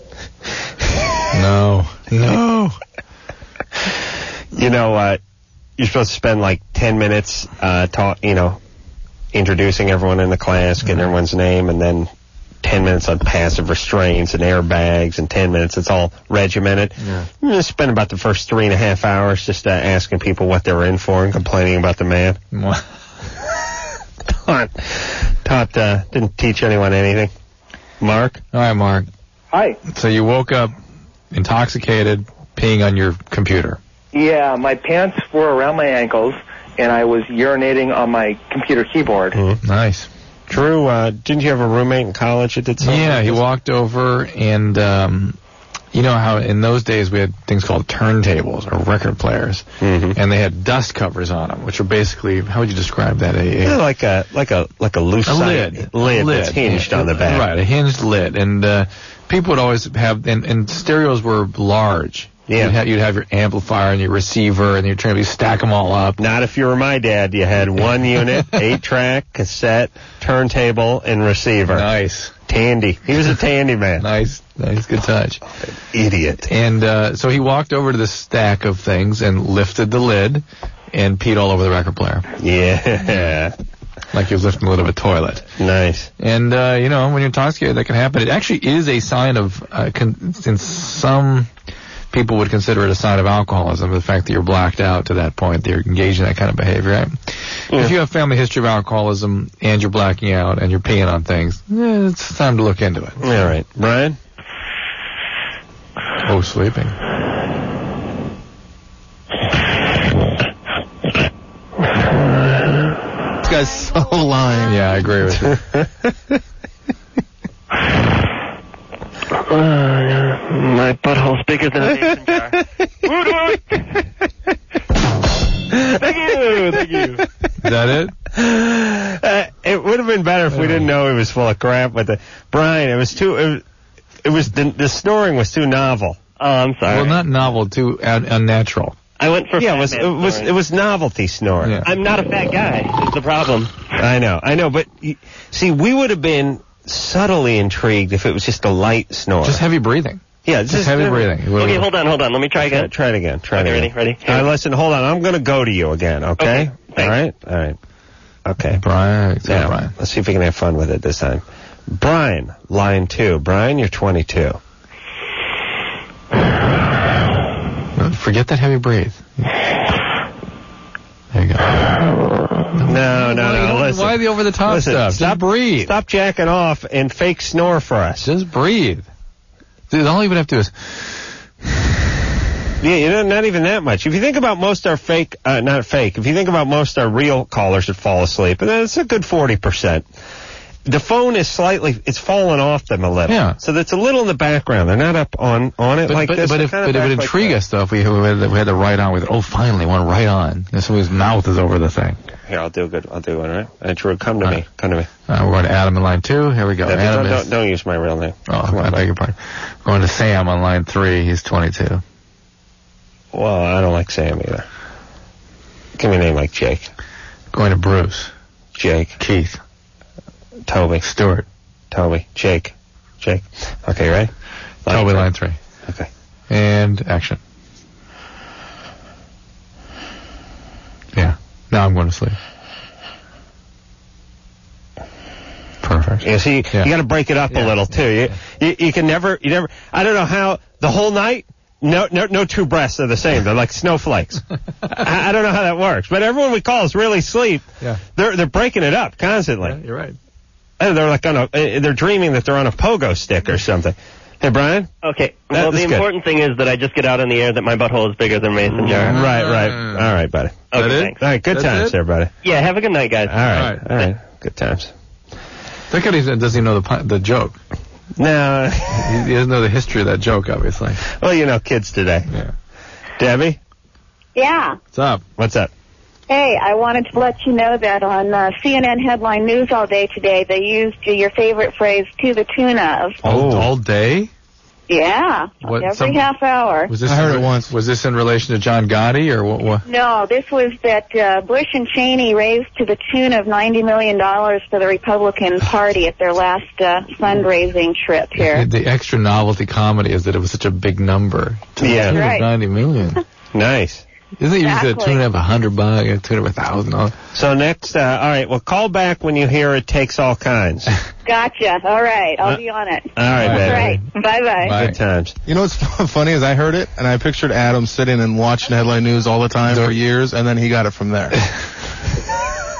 No. No. You know, uh, you're supposed to spend like ten minutes, uh, talk, you know, introducing everyone in the class, getting mm-hmm. everyone's name, and then ten minutes on passive restraints and airbags, and ten minutes. It's all regimented. Yeah. You just spend about the first three and a half hours just uh, asking people what they were in for and complaining about the man. Taught, taught uh, didn't teach anyone anything. Mark? All right, Mark. Hi. So you woke up intoxicated, peeing on your computer. Yeah, my pants were around my ankles, and I was urinating on my computer keyboard. Mm, nice. Drew, uh, didn't you have a roommate in college that did something? Yeah, like he this? walked over and, um, you know how in those days we had things called turntables or record players, mm-hmm. and they had dust covers on them, which are basically, how would you describe that? A, a yeah, like a like a like a loose a side- lid, lid, lid that's hinged on the back. Right, a hinged lid, and uh, people would always have, and, and stereos were large. Yeah. You'd have, you'd have your amplifier and your receiver, and you're trying to stack them all up. Not if you were my dad. You had one unit, eight-track, cassette, turntable, and receiver. Nice. Tandy. He was a Tandy man. Nice, nice, good touch. Idiot. And uh, so he walked over to the stack of things and lifted the lid and peed all over the record player. Yeah. Like he was lifting the lid of a toilet. Nice. And, uh, you know, when you're intoxicated, that can happen. It actually is a sign of, uh, con- in some people would consider it a sign of alcoholism, the fact that you're blacked out to that point, that you're engaged in that kind of behavior, right? Yeah. If you have family history of alcoholism and you're blacking out and you're peeing on things, eh, it's time to look into it. All right. Brian? Oh, sleeping. This guy's so lying. Yeah, I agree with you. Uh, my butthole's bigger than a mason jar. Woot woot! Thank you, thank you. Is that it? Uh, it would have been better if we didn't know he was full of crap. But the Brian, it was too. It was, it was the, the snoring was too novel. Oh, I'm sorry. Well, not novel, too un- unnatural. I went for yeah. fat It was man it was snoring. it was novelty snoring. Yeah. I'm not a fat guy. That's the problem. I know, I know. But you, see, we would have been subtly intrigued if it was just a light snore. Just heavy breathing. yeah, Just heavy breathing. Okay, hold on, hold on. Let me try Try, again. try it again. Try Okay, it ready, again. ready? All right, listen, hold on. I'm going to go to you again, okay? Okay, All thanks. right? All right. Okay. Brian, it's Now, Brian. let's see if we can have fun with it this time. Brian, line two. Brian, you're twenty-two. Forget that heavy breathe. There you go. No, no, no. Why, Listen. why the over-the-top Listen, stuff? Stop, Just breathe. Stop jacking off and fake snore for us. Just breathe. Dude, all you would have to do is... Yeah, you know, not even that much. If you think about most our fake, uh, not fake, if you think about most our real callers that fall asleep, and it's a good forty percent. The phone is slightly, it's fallen off them a little. Yeah. So that's a little in the background. They're not up on, on it But, like but, this. but They're if, kind but of it would back like intrigue that. us, though, if we, we, had, we had to write on with, oh, finally, one right on. And somebody's mouth is over the thing. Here, I'll do a good, I'll do one, all right? Uh, Drew, come to All me. right. Come to me. Uh, we're going to Adam in line two. Here we go. Don't, Adam don't, is... don't use my real name. Oh, Come on, I beg your pardon. Going to Sam on line three. He's twenty-two. Well, I don't like Sam either. Give me a name like Jake. Going to Bruce. Jake. Keith. Toby. Stuart. Toby. Jake. Jake. Okay, ready? Line Toby, three. line three. Okay. And action. Yeah. Now I'm going to sleep. Perfect. You see, Yeah. you got to break it up Yeah. a little too. You, you you can never, you never. I don't know how the whole night. No, no, no two breaths are the same. They're like snowflakes. I, I don't know how that works, but everyone we call is really asleep. Yeah. They're they're breaking it up constantly. Yeah, you're right. And they're like on a, uh, they're dreaming that they're on a pogo stick or something. Hey, Brian. Okay, That- well, the that's good. important thing is that I just get out on the air that my butthole is bigger than a mason jar. Right, right. All right, buddy. Okay, that it? thanks. All right, good That's times it? there, buddy. Yeah, have a good night, guys. All right, All right. all right. Good times. Look at he doesn't even know the pun- the joke. No, He, he doesn't know the history of that joke, obviously. well, you know, kids today. Yeah. Debbie, Yeah. What's up? what's up? Hey, I wanted to let you know that on uh, C N N Headline News all day today, they used your favorite phrase, to the tune of. All, Oh. all day? Yeah, What, every some- half hour. Was this I heard in, it once. Was this in relation to John Gotti or what? what? No, this was that uh, Bush and Cheney raised to the tune of ninety million dollars for the Republican Party at their last uh, fundraising trip here. The, the extra novelty comedy is that it was such a big number. To Yeah. the tune of Right. ninety million. Nice. Isn't it usually a Exactly. tune of a hundred bucks, a tune of a thousand dollars? So next, uh, all right, well, call back when you hear It Takes All Kinds. All Gotcha. All right, I'll Uh, be on it. right, All baby. right. Bye-bye. Bye. Good times. You know what's funny is I heard it, and I pictured Adam sitting and watching Headline News all the time for years, and then he got it from there.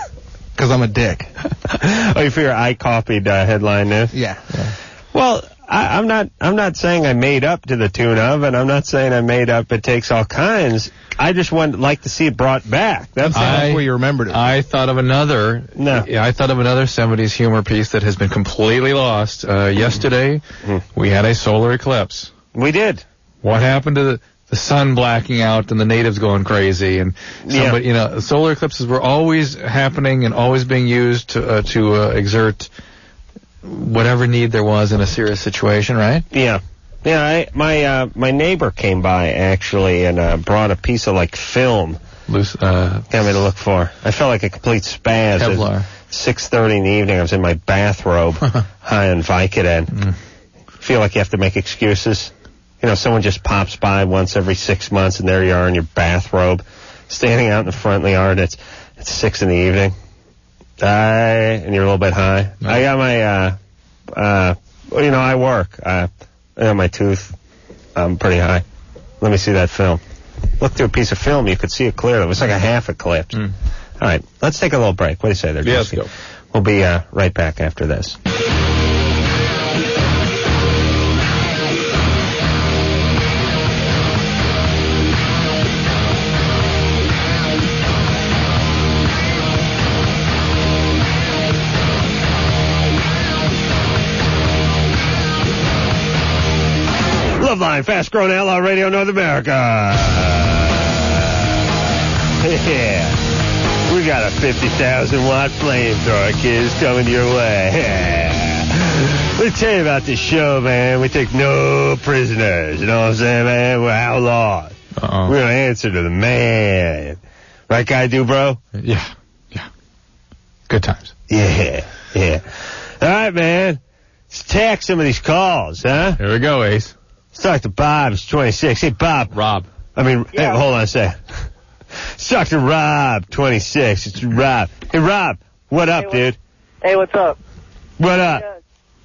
Because I'm a dick. Oh, you figure I copied uh, headline news? Yeah. Well, I, I'm not. I'm not saying I made up to the tune of, and I'm not saying I made up. It takes all kinds. I just would like to see it brought back. That's I, where you remembered it. I thought of another. No. Yeah, I thought of another seventies humor piece that has been completely lost. Uh, yesterday, mm-hmm. we had a solar eclipse. We did. What happened to the, the sun blacking out and the natives going crazy? And somebody, Yeah. you know, solar eclipses were always happening and always being used to uh, to uh, exert whatever need there was in a serious situation, right? Yeah. Yeah, I, my uh, my neighbor came by, actually, and uh, brought a piece of, like, film. Loose, uh... Got me to look for. I felt like a complete spaz. Kevlar. six thirty in the evening, I was in my bathrobe, high on Vicodin. Mm. Feel like you have to make excuses. You know, someone just pops by once every six months, and there you are in your bathrobe, standing out in the front of the yard. It's, it's six in the evening. I, and you're a little bit high. No. I got my, uh, uh, well, you know, I work. Uh, I got my tooth. I'm pretty high. Let me see that film. Look through a piece of film, you could see it clearly. It was like a half eclipse. Mm. All right, let's take a little break. What do you say there, Yeah, let's Jesse? go. We'll be uh, right back after this. Loveline, fast-growing outlaw radio, North America. Yeah. We got a fifty thousand watt flamethrower, kids, coming your way. Yeah. Let me tell you about this show, man. We take no prisoners. You know what I'm saying, man? We're outlaws. Uh-oh. We're going to answer to the man. Right guy do, bro? Yeah. Yeah. Good times. Yeah. Yeah. All right, man. Let's tack some of these calls, huh? Here we go, Ace. Let's talk to Bob. It's twenty-six. Hey, Bob. Rob. I mean, Yeah. hey, hold on a sec. Let's talk to Rob, twenty-six. It's Rob. Hey, Rob. What up, Hey, what- dude? Hey, what's up? What up?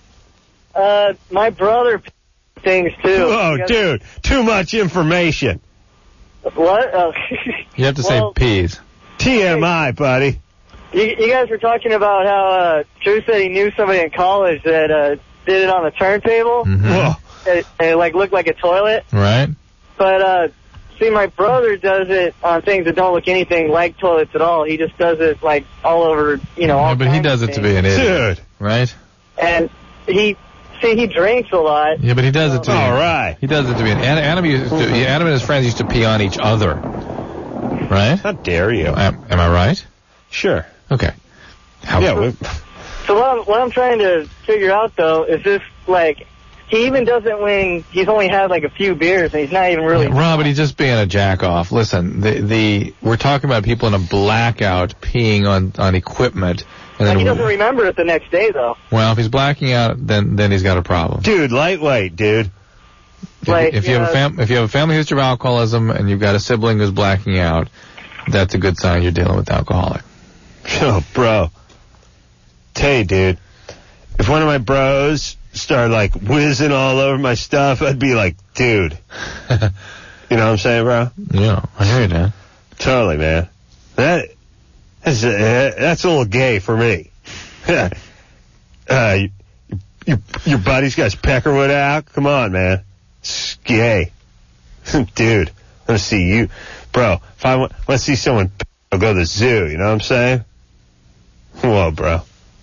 Uh, my brother p- things too. Whoa, You guys- dude. Too much information. What? Oh. You have to Well- say peas. T M I, buddy. You, you guys were talking about how uh, Drew said he knew somebody in college that uh, did it on the turntable. Mm-hmm. Whoa. It, it like looked like a toilet. Right? But uh, see, my brother does it on things that don't look anything like toilets at all. He just does it like all over, you know. All Yeah, but he kinds does of it to be an things. idiot. Dude. Right? And he, see, he drinks a lot. Yeah, but he does it to All be... right. He does it to be an... Adam, Adam, used to, yeah, Adam and his friends used to pee on each other. Right? How dare you? Am, am I right? Sure. Okay. How, Yeah, we, So what I'm, what I'm trying to figure out, though, is this, like, he even does it when he's only had, like, a few beers, and he's not even really... Robert, he's just being a jack-off. Listen, the the we're talking about people in a blackout peeing on, on equipment. And Like, then, he doesn't remember it the next day, though. well, if he's blacking out, then then he's got a problem. dude, lightweight, dude. If, Like, if you have a uh, fam- if you have a family history of alcoholism and you've got a sibling who's blacking out, that's a good sign you're dealing with an alcoholic. Oh, bro. Tell you, dude, if one of my bros started, like, whizzing all over my stuff, I'd be like, dude. You know what I'm saying, bro? Yeah, I hear you, man. Totally, man. That, that's, uh, that's a little gay for me. uh, you, you, your buddy's got his peckerwood out? Come on, man. It's gay. Dude, I want to see you. Bro, if I want, want to see someone, I'll go to the zoo, you know what I'm saying? Whoa, bro.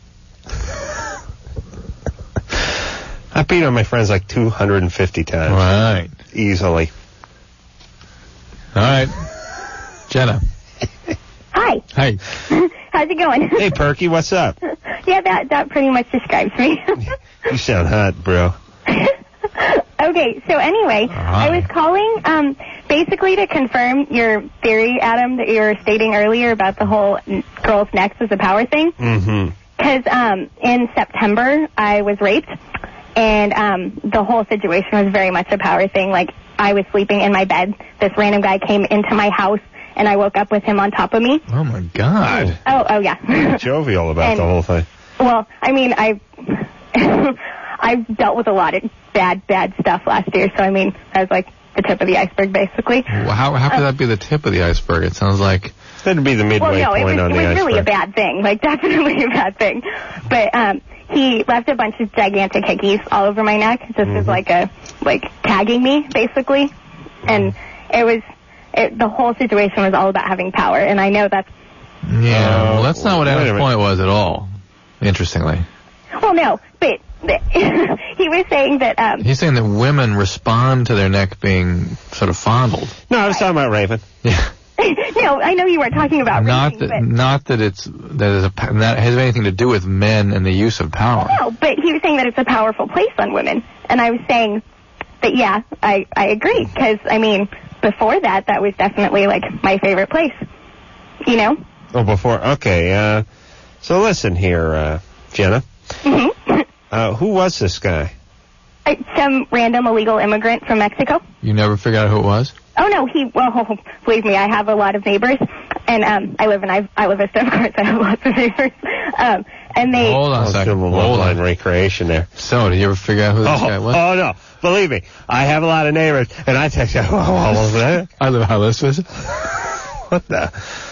I beat on my friends like two hundred fifty times. Right. Easily. All right. Jenna. Hi. Hey. How's it going? Hey, Perky, what's up? Yeah, that that pretty much describes me. You sound hot, bro. Okay, so anyway, Hi. I was calling um, basically to confirm your theory, Adam, that you were stating earlier about the whole n- girls' next is a power thing. Mm-hmm. Because um, in September, I was raped, and um, the whole situation was very much a power thing. Like, I was sleeping in my bed. This random guy came into my house, and I woke up with him on top of me. Oh, my God. Oh, oh, yeah. Jovial about And- the whole thing. Well, I mean, I I've dealt with a lot of bad, bad stuff last year, so I mean, that was like the tip of the iceberg, basically. Well, how how could that be the tip of the iceberg? It sounds like... That'd be the midway Well, no, it point was, on it the was iceberg. really a bad thing, like definitely a bad thing. But um, he left a bunch of gigantic hickeys all over my neck, just Mm-hmm. as like a, like, tagging me, basically. And it was, it, the whole situation was all about having power, and I know that's, Yeah, well, that's not what wait a Adam's minute. point was at all, interestingly. well, no, but, but he was saying that, um, He's saying that women respond to their neck being sort of fondled. No, I was talking about Raven. Yeah. no, I know you weren't talking about Not raping, that, but, not that it's that is a pa- that has anything to do with men and the use of power. no, but he was saying that it's a powerful place on women, and I was saying that, yeah, I, I agree, because, I mean, before that, that was definitely, like, my favorite place, you know? Oh, before. Okay. Uh, so listen here, uh, Jenna. Mm-hmm. Uh, who was this guy? Uh, some random illegal immigrant from Mexico. You never figured out who it was? Oh, no, he, well, believe me, I have a lot of neighbors, and um, I live in I, Isla Vista, of course, I have lots of neighbors, um, and they... Hold on a Oh, second. some Hold line on. recreation there. So, did you ever figure out who this Oh, guy was? oh, no. Believe me, I have a lot of neighbors, and I text you, oh, what was that? I live how this was. What the?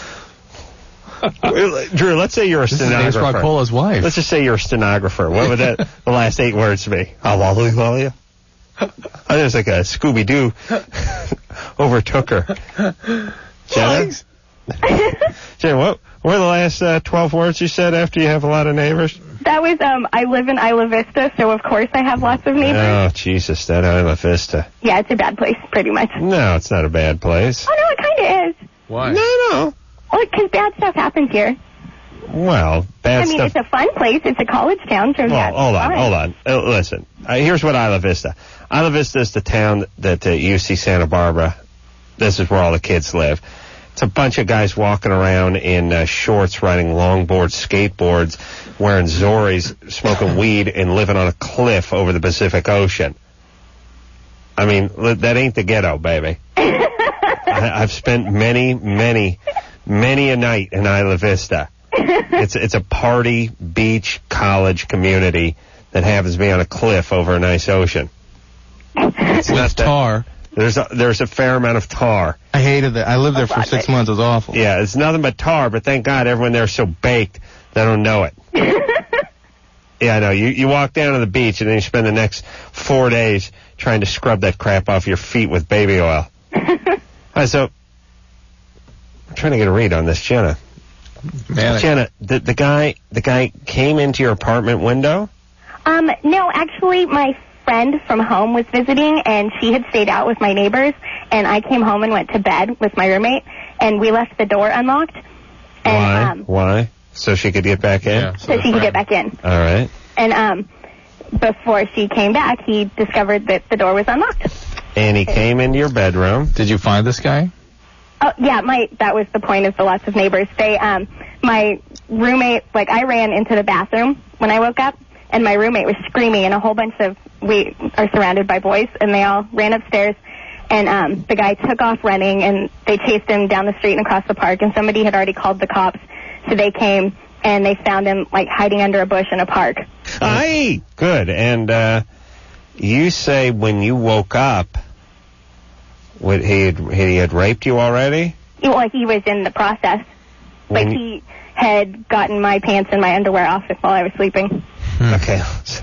Drew, let's say you're a This is Ace stenographer. Rockpola's wife. Let's just say you're a stenographer. What would that, the last eight words be? How will you call you? I think it's like a Scooby-Doo overtook her. Jenna? Jenna, what were the last uh, twelve words you said after you have a lot of neighbors? That was, um, I live in Isla Vista, so of course I have lots of neighbors. Oh, Jesus, that Isla Vista. Yeah, it's a bad place, pretty much. No, it's not a bad place. Oh, no, it kind of is. Why? No, no. Well, because bad stuff happens here. Well, bad I mean, stuff. it's a fun place. It's a college town, so yeah, Well, hold on, fine. hold on. Uh, listen, uh, here's what Isla Vista. Isla Vista is the town that uh, U C Santa Barbara, this is where all the kids live. It's a bunch of guys walking around in uh, shorts, riding longboards, skateboards, wearing Zoris, smoking weed, and living on a cliff over the Pacific Ocean. I mean, li- that ain't the ghetto, baby. I, I've spent many, many, many a night in Isla Vista. It's it's a party, beach, college community that happens to be on a cliff over a nice ocean. It's With not that- tar. There's a, there's a fair amount of tar. I hated that. I lived there for six months. It was awful. Yeah, it's nothing but tar, but thank God everyone there's so baked they don't know it. Yeah, I know. You you walk down to the beach and then you spend the next four days trying to scrub that crap off your feet with baby oil. All right, so I'm trying to get a read on this, Jenna. Man, Jenna, the the guy the guy came into your apartment window? Um, no, actually, my friend from home was visiting, and she had stayed out with my neighbors, and I came home and went to bed with my roommate, and we left the door unlocked. And, Why? Um, Why? So she could get back in? Yeah, so she could get back in. All right. And um, before she came back, he discovered that the door was unlocked. And he came into your bedroom. Did you find this guy? Oh, yeah, my that was the point of the lots of neighbors. They, um, my roommate, like, I ran into the bathroom when I woke up, and my roommate was screaming, and a whole bunch of, we are surrounded by boys, and they all ran upstairs, and um, the guy took off running, and they chased him down the street and across the park, and somebody had already called the cops, so they came, and they found him, like, hiding under a bush in a park. Aye, good. And uh, you say when you woke up, what, he had, he had raped you already? Well, he was in the process. When Like, you- he had gotten my pants and my underwear off while I was sleeping. Okay.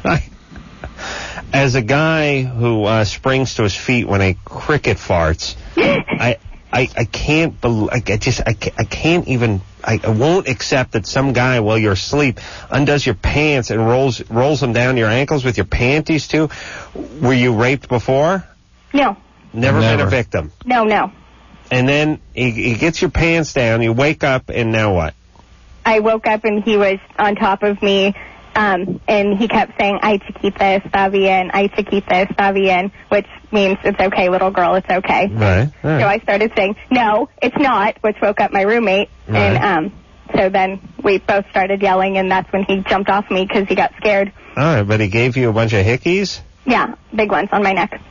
As a guy who uh, springs to his feet when a cricket farts, I, I, I can't bel I, I just I can't, I can't even I, I won't accept that some guy while you're asleep undoes your pants and rolls rolls them down your ankles with your panties too. Were you raped before? No, Never, been Never. a victim. no, no. And then he, he gets your pants down. You wake up, and now what? I woke up and he was on top of me, um, and he kept saying, "Ay chiquita, está bien, ay chiquita, está bien," which means it's okay, little girl, it's okay. Right. All So right. I started saying, "No, it's not," which woke up my roommate, and Right. um, so then we both started yelling, and that's when he jumped off me because he got scared. All right, but he gave you a bunch of hickeys? Yeah, big ones on my neck.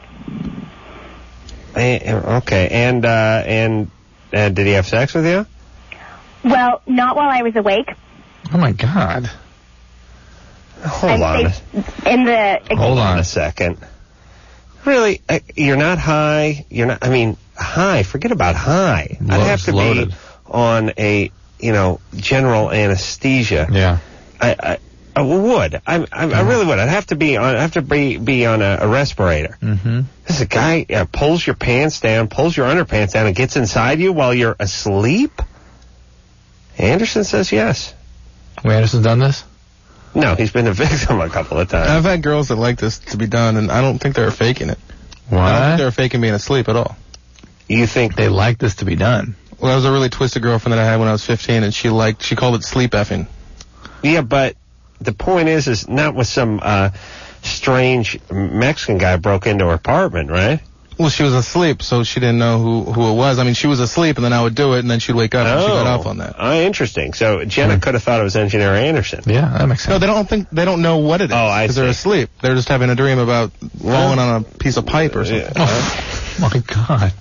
Eh, Okay, and uh, and uh, did he have sex with you? Well, not while I was awake. Oh, my God. Hold I'm on. safe in the. Hold on a second. Really, uh, you're not high. You're not. I mean, high. Forget about high. I'd Lo- have to loaded. be on a you know general anesthesia. Yeah. I, I I would. I, I, I really would. I'd have to be on. I'd have to be be on a, a respirator. Mm-hmm. This is a guy uh, pulls your pants down, pulls your underpants down, and gets inside you while you're asleep. Anderson says yes. Well, Anderson's done this? No, he's been a victim a couple of times. I've had girls that like this to be done, and I don't think they're faking it. What? I don't think they're faking being asleep at all. You think they like this to be done? Well, that was a really twisted girlfriend that I had when I was fifteen, and she liked, she called it sleep effing. Yeah, but the point is, is not with some uh, strange Mexican guy broke into her apartment, right? Well, she was asleep, so she didn't know who, who it was. I mean, she was asleep, and then I would do it, and then she'd wake up, and she got off on that. Oh, interesting. So Jenna Hmm. could have thought it was Engineer Anderson. Yeah, that makes sense. No, they don't think, they don't know what it is. Oh, I Because they're see. asleep. They're just having a dream about falling on a piece of pipe or something. Oh, my God.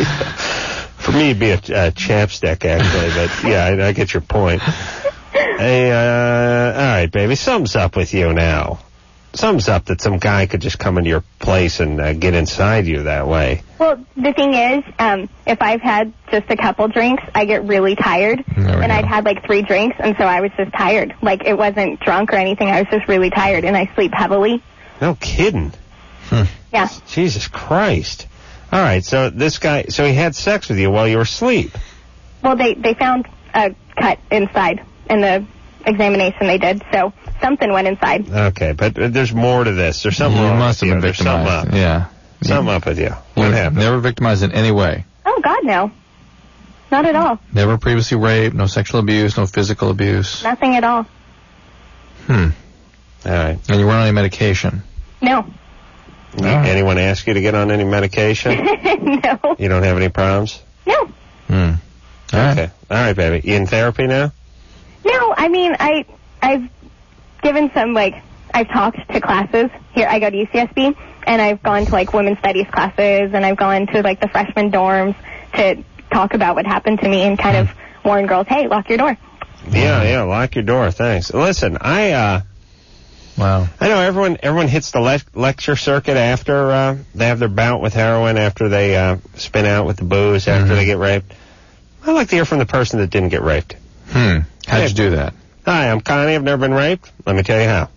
For me, it'd be a, a chapstick, actually, but yeah, I, I get your point. Hey, uh, all right, baby, something's up with you now. Something's up that some guy could just come into your place and uh, get inside you that way. Well, the thing is, um, if I've had just a couple drinks, I get really tired. And I'd had like three drinks, and so I was just tired. Like, it wasn't drunk or anything. I was just really tired, and I sleep heavily. No kidding. Yeah. Jesus Christ. All right, so this guy, so he had sex with you while you were asleep. Well, they, they found a cut inside in the examination they did, so something went inside. Okay, but uh, there's more to this. There's something You wrong must with have you. been There's something victimized. up. Yeah. Something up with you. What You've happened? Never victimized in any way. Oh, God, no. Not at all. Never previously raped, no sexual abuse, no physical abuse. Nothing at all. Hmm. All right. And you weren't on any medication? No. You- Anyone ask you to get on any medication? No. You don't have any problems? No. Hmm. Okay. All right, baby. You in therapy now? No, I mean, I, I've given some, like, I've talked to classes. Here, I go to U C S B, and I've gone to, like, women's studies classes, and I've gone to, like, the freshman dorms to talk about what happened to me and kind of warn girls, hey, lock your door. Yeah, yeah. Lock your door. Thanks. Listen, I, uh... Wow. I know everyone everyone hits the le- lecture circuit after uh, they have their bout with heroin, after they uh, spin out with the booze, after Mm-hmm. they get raped. I'd like to hear from the person that didn't get raped. Hmm. How'd you do that? Hi, I'm Connie. I've never been raped. Let me tell you how.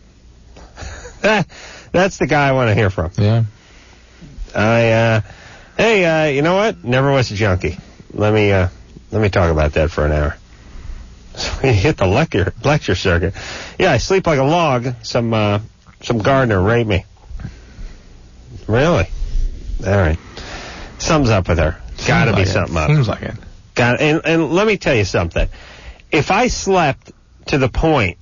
that, that's the guy I want to hear from. Yeah. I, uh, hey, uh, you know what? Never was a junkie. Let me, uh, let me talk about that for an hour. So you hit the lecture, lecture circuit. Yeah, I sleep like a log. Some, uh, some gardener raped me. Really? All right. Something's up with her. Gotta Seems be like it. something up. Seems like it. Got and and let me tell you something. If I slept to the point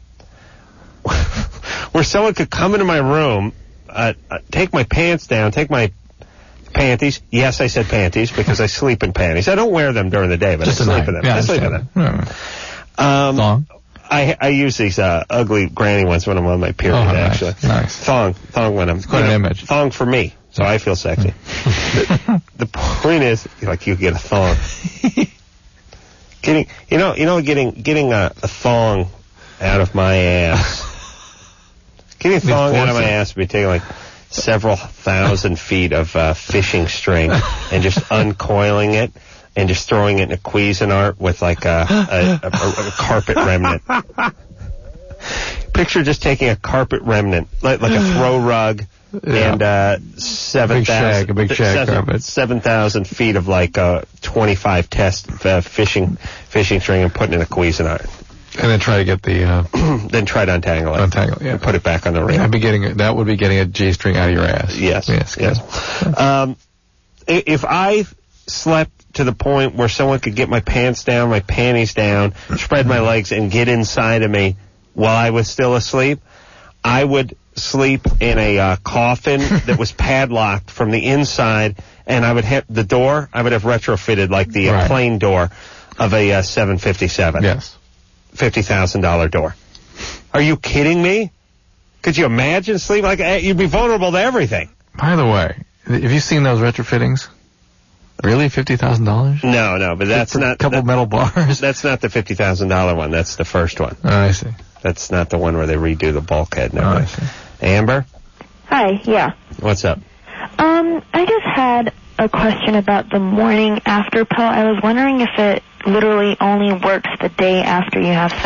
where someone could come into my room, uh, uh, take my pants down, take my panties. Yes, I said panties because I sleep in panties. I don't wear them during the day, but Just I a sleep night. in them. Yeah, I I sleep in them. understand. Um, Thong? I I use these uh, ugly granny ones when I'm on my period. Oh, nice, actually, nice. thong thong when I'm quite you an know, image. thong for me, so I feel sexy. the, the point is, like, you get a thong. Getting, you know, you know, getting getting a, a thong out of my ass. Getting a thong out of my ass would be taking like several thousand feet of uh, fishing string and just uncoiling it and just throwing it in a Cuisinart with like a, a, a, a, a carpet remnant. Picture just taking a carpet remnant, like, like a throw rug. Yeah. And uh, seven Big shag, a big shag thousand carpet. seven thousand feet of like uh, twenty-five test uh, fishing fishing string and putting it in a Cuisinart. And then try to get the uh, Then try to untangle it. untangle. Yeah. And put it back on the reel. I'd be getting a, that would be getting a G string out of your ass. Yes. Yes. Yes. Um, i- if I slept to the point where someone could get my pants down, my panties down, spread my legs, and get inside of me while I was still asleep, I would sleep in a uh, coffin that was padlocked from the inside, and I would have the door. I would have retrofitted like the uh, Right. plane door of a uh, seven fifty-seven. Yes. fifty thousand dollars door. Are you kidding me? Could you imagine sleep like that? You'd be vulnerable to everything. By the way, have you seen those retrofittings? Really, fifty thousand dollars? No, no, but that's For not a couple that- metal bars. That's not the fifty thousand dollars one. That's the first one. Oh, I see. That's not the one where they redo the bulkhead and Oh, I everything. see. Amber, Hi, yeah. what's up? Um, I just had a question about the morning after pill. I was wondering if it literally only works the day after you have sex.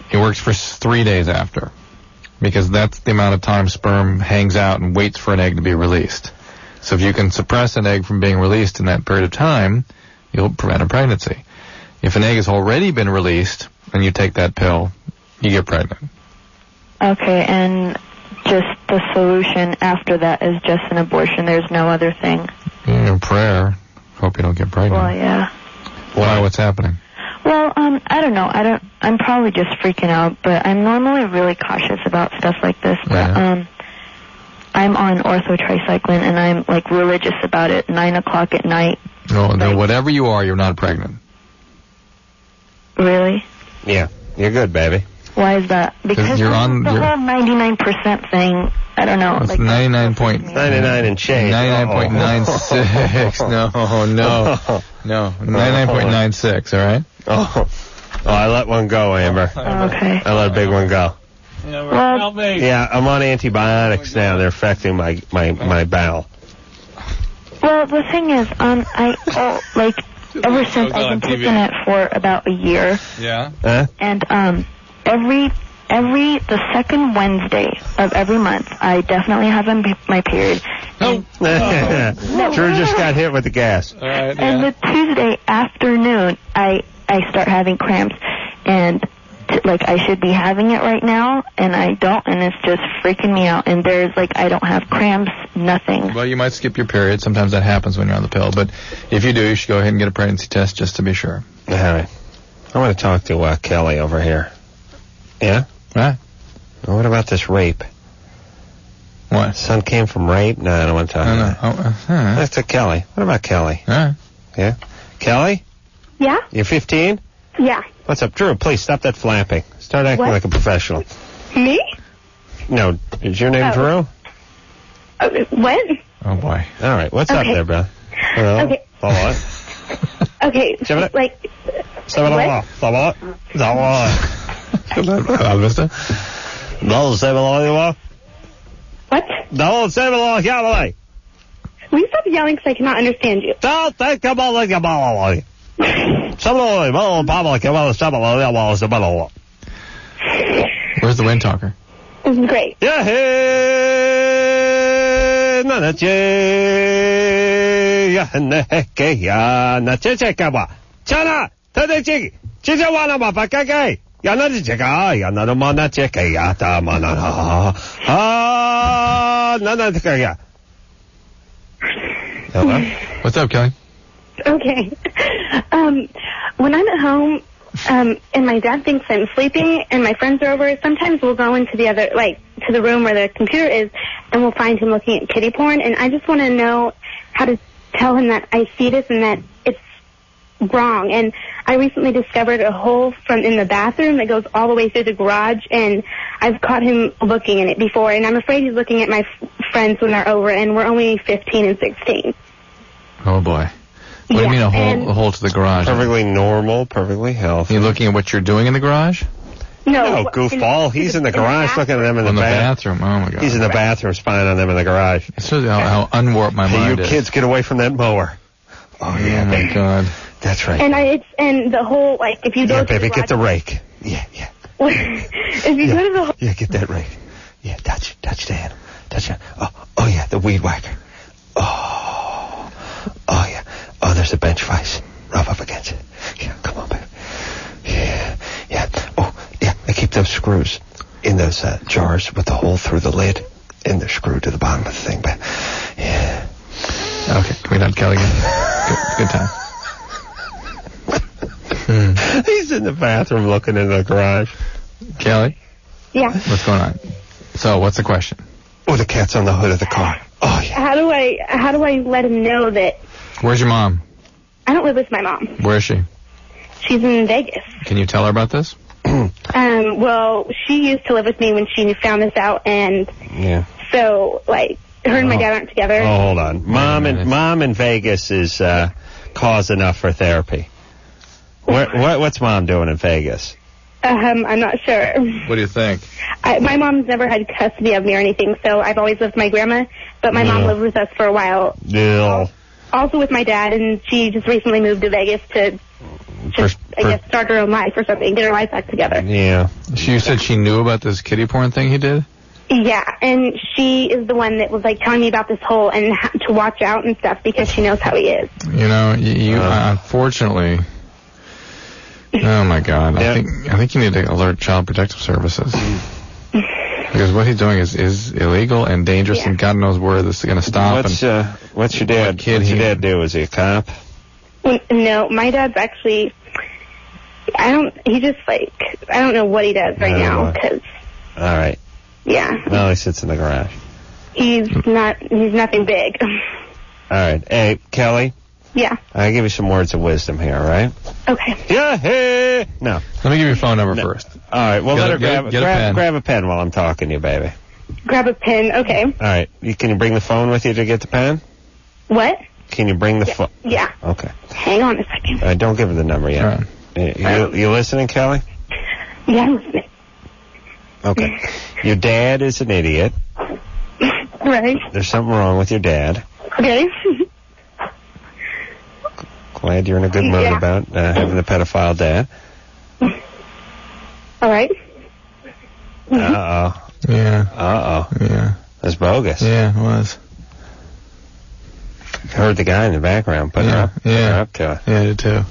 It works for s- three days after, because that's the amount of time sperm hangs out and waits for an egg to be released. So if you can suppress an egg from being released in that period of time, you'll prevent a pregnancy. If an egg has already been released and you take that pill, you get pregnant. Okay, and just the solution after that is just an abortion. There's no other thing. Yeah, prayer. Hope you don't get pregnant. Well, yeah. Why? What's happening? Well, um, I don't know. I don't. I'm probably just freaking out, but I'm normally really cautious about stuff like this. But Yeah. um, I'm on orthotricycline, and I'm like religious about it. Nine o'clock at night. No, no, whatever you are, you're not pregnant. Really? Yeah, you're good, baby. Why is that? Because you're the, on- the you're- whole ninety-nine percent thing. I don't know. It's like ninety-nine point ninety-nine and change. ninety-nine point nine six. No, no, no. ninety-nine point nine six. All right. Oh. oh, I let one go, Amber. Okay. I let a big one go. Well, Yeah, I'm on antibiotics now. They're affecting my my my bowel. well, the thing is, um, I oh, like ever since I've been taking it for about a year, Yeah. Huh? and um, every every the second Wednesday of every month, I definitely have a, my period. No. Drew just got hit with the gas. All right. And the Tuesday afternoon, I I start having cramps, and t- like I should be having it right now, and I don't, and it's just freaking me out. And there's like I don't have cramps, nothing. Well, you might skip your period. Sometimes that happens when you're on the pill. But if you do, you should go ahead and get a pregnancy test just to be sure. All right. I want to talk to uh, Kelly over here. Yeah? Huh? Well, what about this rape? What? Son came from rape? No, I don't want to talk No, no. about Oh, uh, huh. it. That's to Kelly. What about Kelly? Huh? Yeah? Kelly? Yeah? You're fifteen? Yeah. What's up? Drew, please stop that flapping. Start acting What? like a professional. Me? No, is your name Oh. Drew? Uh, what? Oh, boy. All right. What's up Okay. there, bro? Hello? Okay. All right. Okay, Seven- like, Seven What? all. Seven all. Seven all. Alvista? No, seven all. what? No, seven all. Kelly. Will you stop yelling because I cannot understand you? Don't think about like a ball. Seven all. Well, Pablo, come on, seven all. Yeah, well, seven all. Where's the wind talker? This is great. Yeah, hey, na na che, ya na ke ya na che che ka ba, chana, ta de chi, chi ja wa na ma pa ka ke, ya na che ka, ya na ma na che ke ya ta ma na ha, ha, na na ka ya. Hello? What's up, Kelly? Okay. Um, when I'm at home, um, and my dad thinks I'm sleeping and my friends are over, sometimes we'll go into the other, like, to the room where the computer is, and we'll find him looking at kitty porn, and I just want to know how to tell him that I see this and that it's wrong. And I recently discovered a hole from in the bathroom that goes all the way through the garage, and I've caught him looking in it before, and I'm afraid he's looking at my f- friends when they're over, and we're only fifteen and sixteen. Oh, boy. What do you Yeah, mean a hole, and- a hole to the garage? Perfectly normal, perfectly healthy. You looking at what you're doing in the garage? No, No, goofball. He's in the garage looking at them in the, In the bath- bathroom. Oh, my God. He's in the bathroom spying on them in the garage. It shows you how, how unwarped my Hey, you mind is. kids, get away from that mower. Oh, yeah, Oh, my baby. God. That's right. And I, it's and the whole like if you go Yeah, to baby, the get the garage- rake. Yeah, yeah. if you Yeah. go to the Yeah, get that rake. Yeah, touch, touch the handle. Touch it. Oh, oh yeah, the weed whacker. Oh, oh yeah. Oh, there's a bench vise. Rub up against it. Yeah, come on, baby. Yeah, yeah. Oh, yeah. I keep those screws in those uh, jars with the hole through the lid, and they're screwed to the bottom of the thing. But yeah. Okay, can we not Kelly again? Good, good time. Hmm. He's in the bathroom looking in the garage. Kelly, yeah. what's going on? So, what's the question? Oh, the cat's on the hood of the car. Oh yeah. How do I how do I let him know that Where's your mom? I don't live with my mom? Where is she? She's in Vegas. Can you tell her about this? Um, well, she used to live with me when she found this out, and Yeah. so like her and my dad aren't together. Oh, hold on. Mom in mom in Vegas is uh, cause enough for therapy. What, what what's mom doing in Vegas? Um, I'm not sure. What do you think? I, my mom's never had custody of me or anything, so I've always lived with my grandma. But my mom Yeah. lived with us for a while, Bill. also with my dad, and she just recently moved to Vegas to just, I guess, start her own life or something, get her life back together. Yeah. She you said she knew about this kiddie porn thing he did? Yeah, and she is the one that was, like, telling me about this whole and ha- to watch out and stuff because she knows how he is. You know, you, you uh, unfortunately... Oh, my God. I think I think you need to alert Child Protective Services. Because what he's doing is, is illegal and dangerous, yeah. and God knows where this is going to stop. What's, and uh, what's your dad, what kid what's your he, dad do? Is he a cop? No, my dad's actually... I don't... He just, like... I don't know what he does right now, because... All right. Yeah. Well, he sits in the garage. He's not, he's nothing big. All right. Hey, Kelly. Yeah. I'll give you some words of wisdom here, all right? Okay. Yeah, hey. No. Let me give you your phone number no. first. All right. Well, get let a, her grab, get, get grab, a pen. grab a pen while I'm talking to you, baby. Grab a pen, okay. All right. You, can you bring the phone with you to get the pen? What? Can you bring the yeah. phone? Yeah. Okay. Hang on a second. All right, don't give her the number yet. Right. You, you, you listening, Kelly? Yeah, I'm listening. Okay. Your dad is an idiot. Right. There's something wrong with your dad. Okay. Glad you're in a good mood yeah. about uh, having the pedophile dad. All right. Uh-oh. Yeah. Uh-oh. Yeah. That's bogus. Yeah, it was. Heard the guy in the background put yeah. her up, yeah. put her up to it. Yeah, I did too.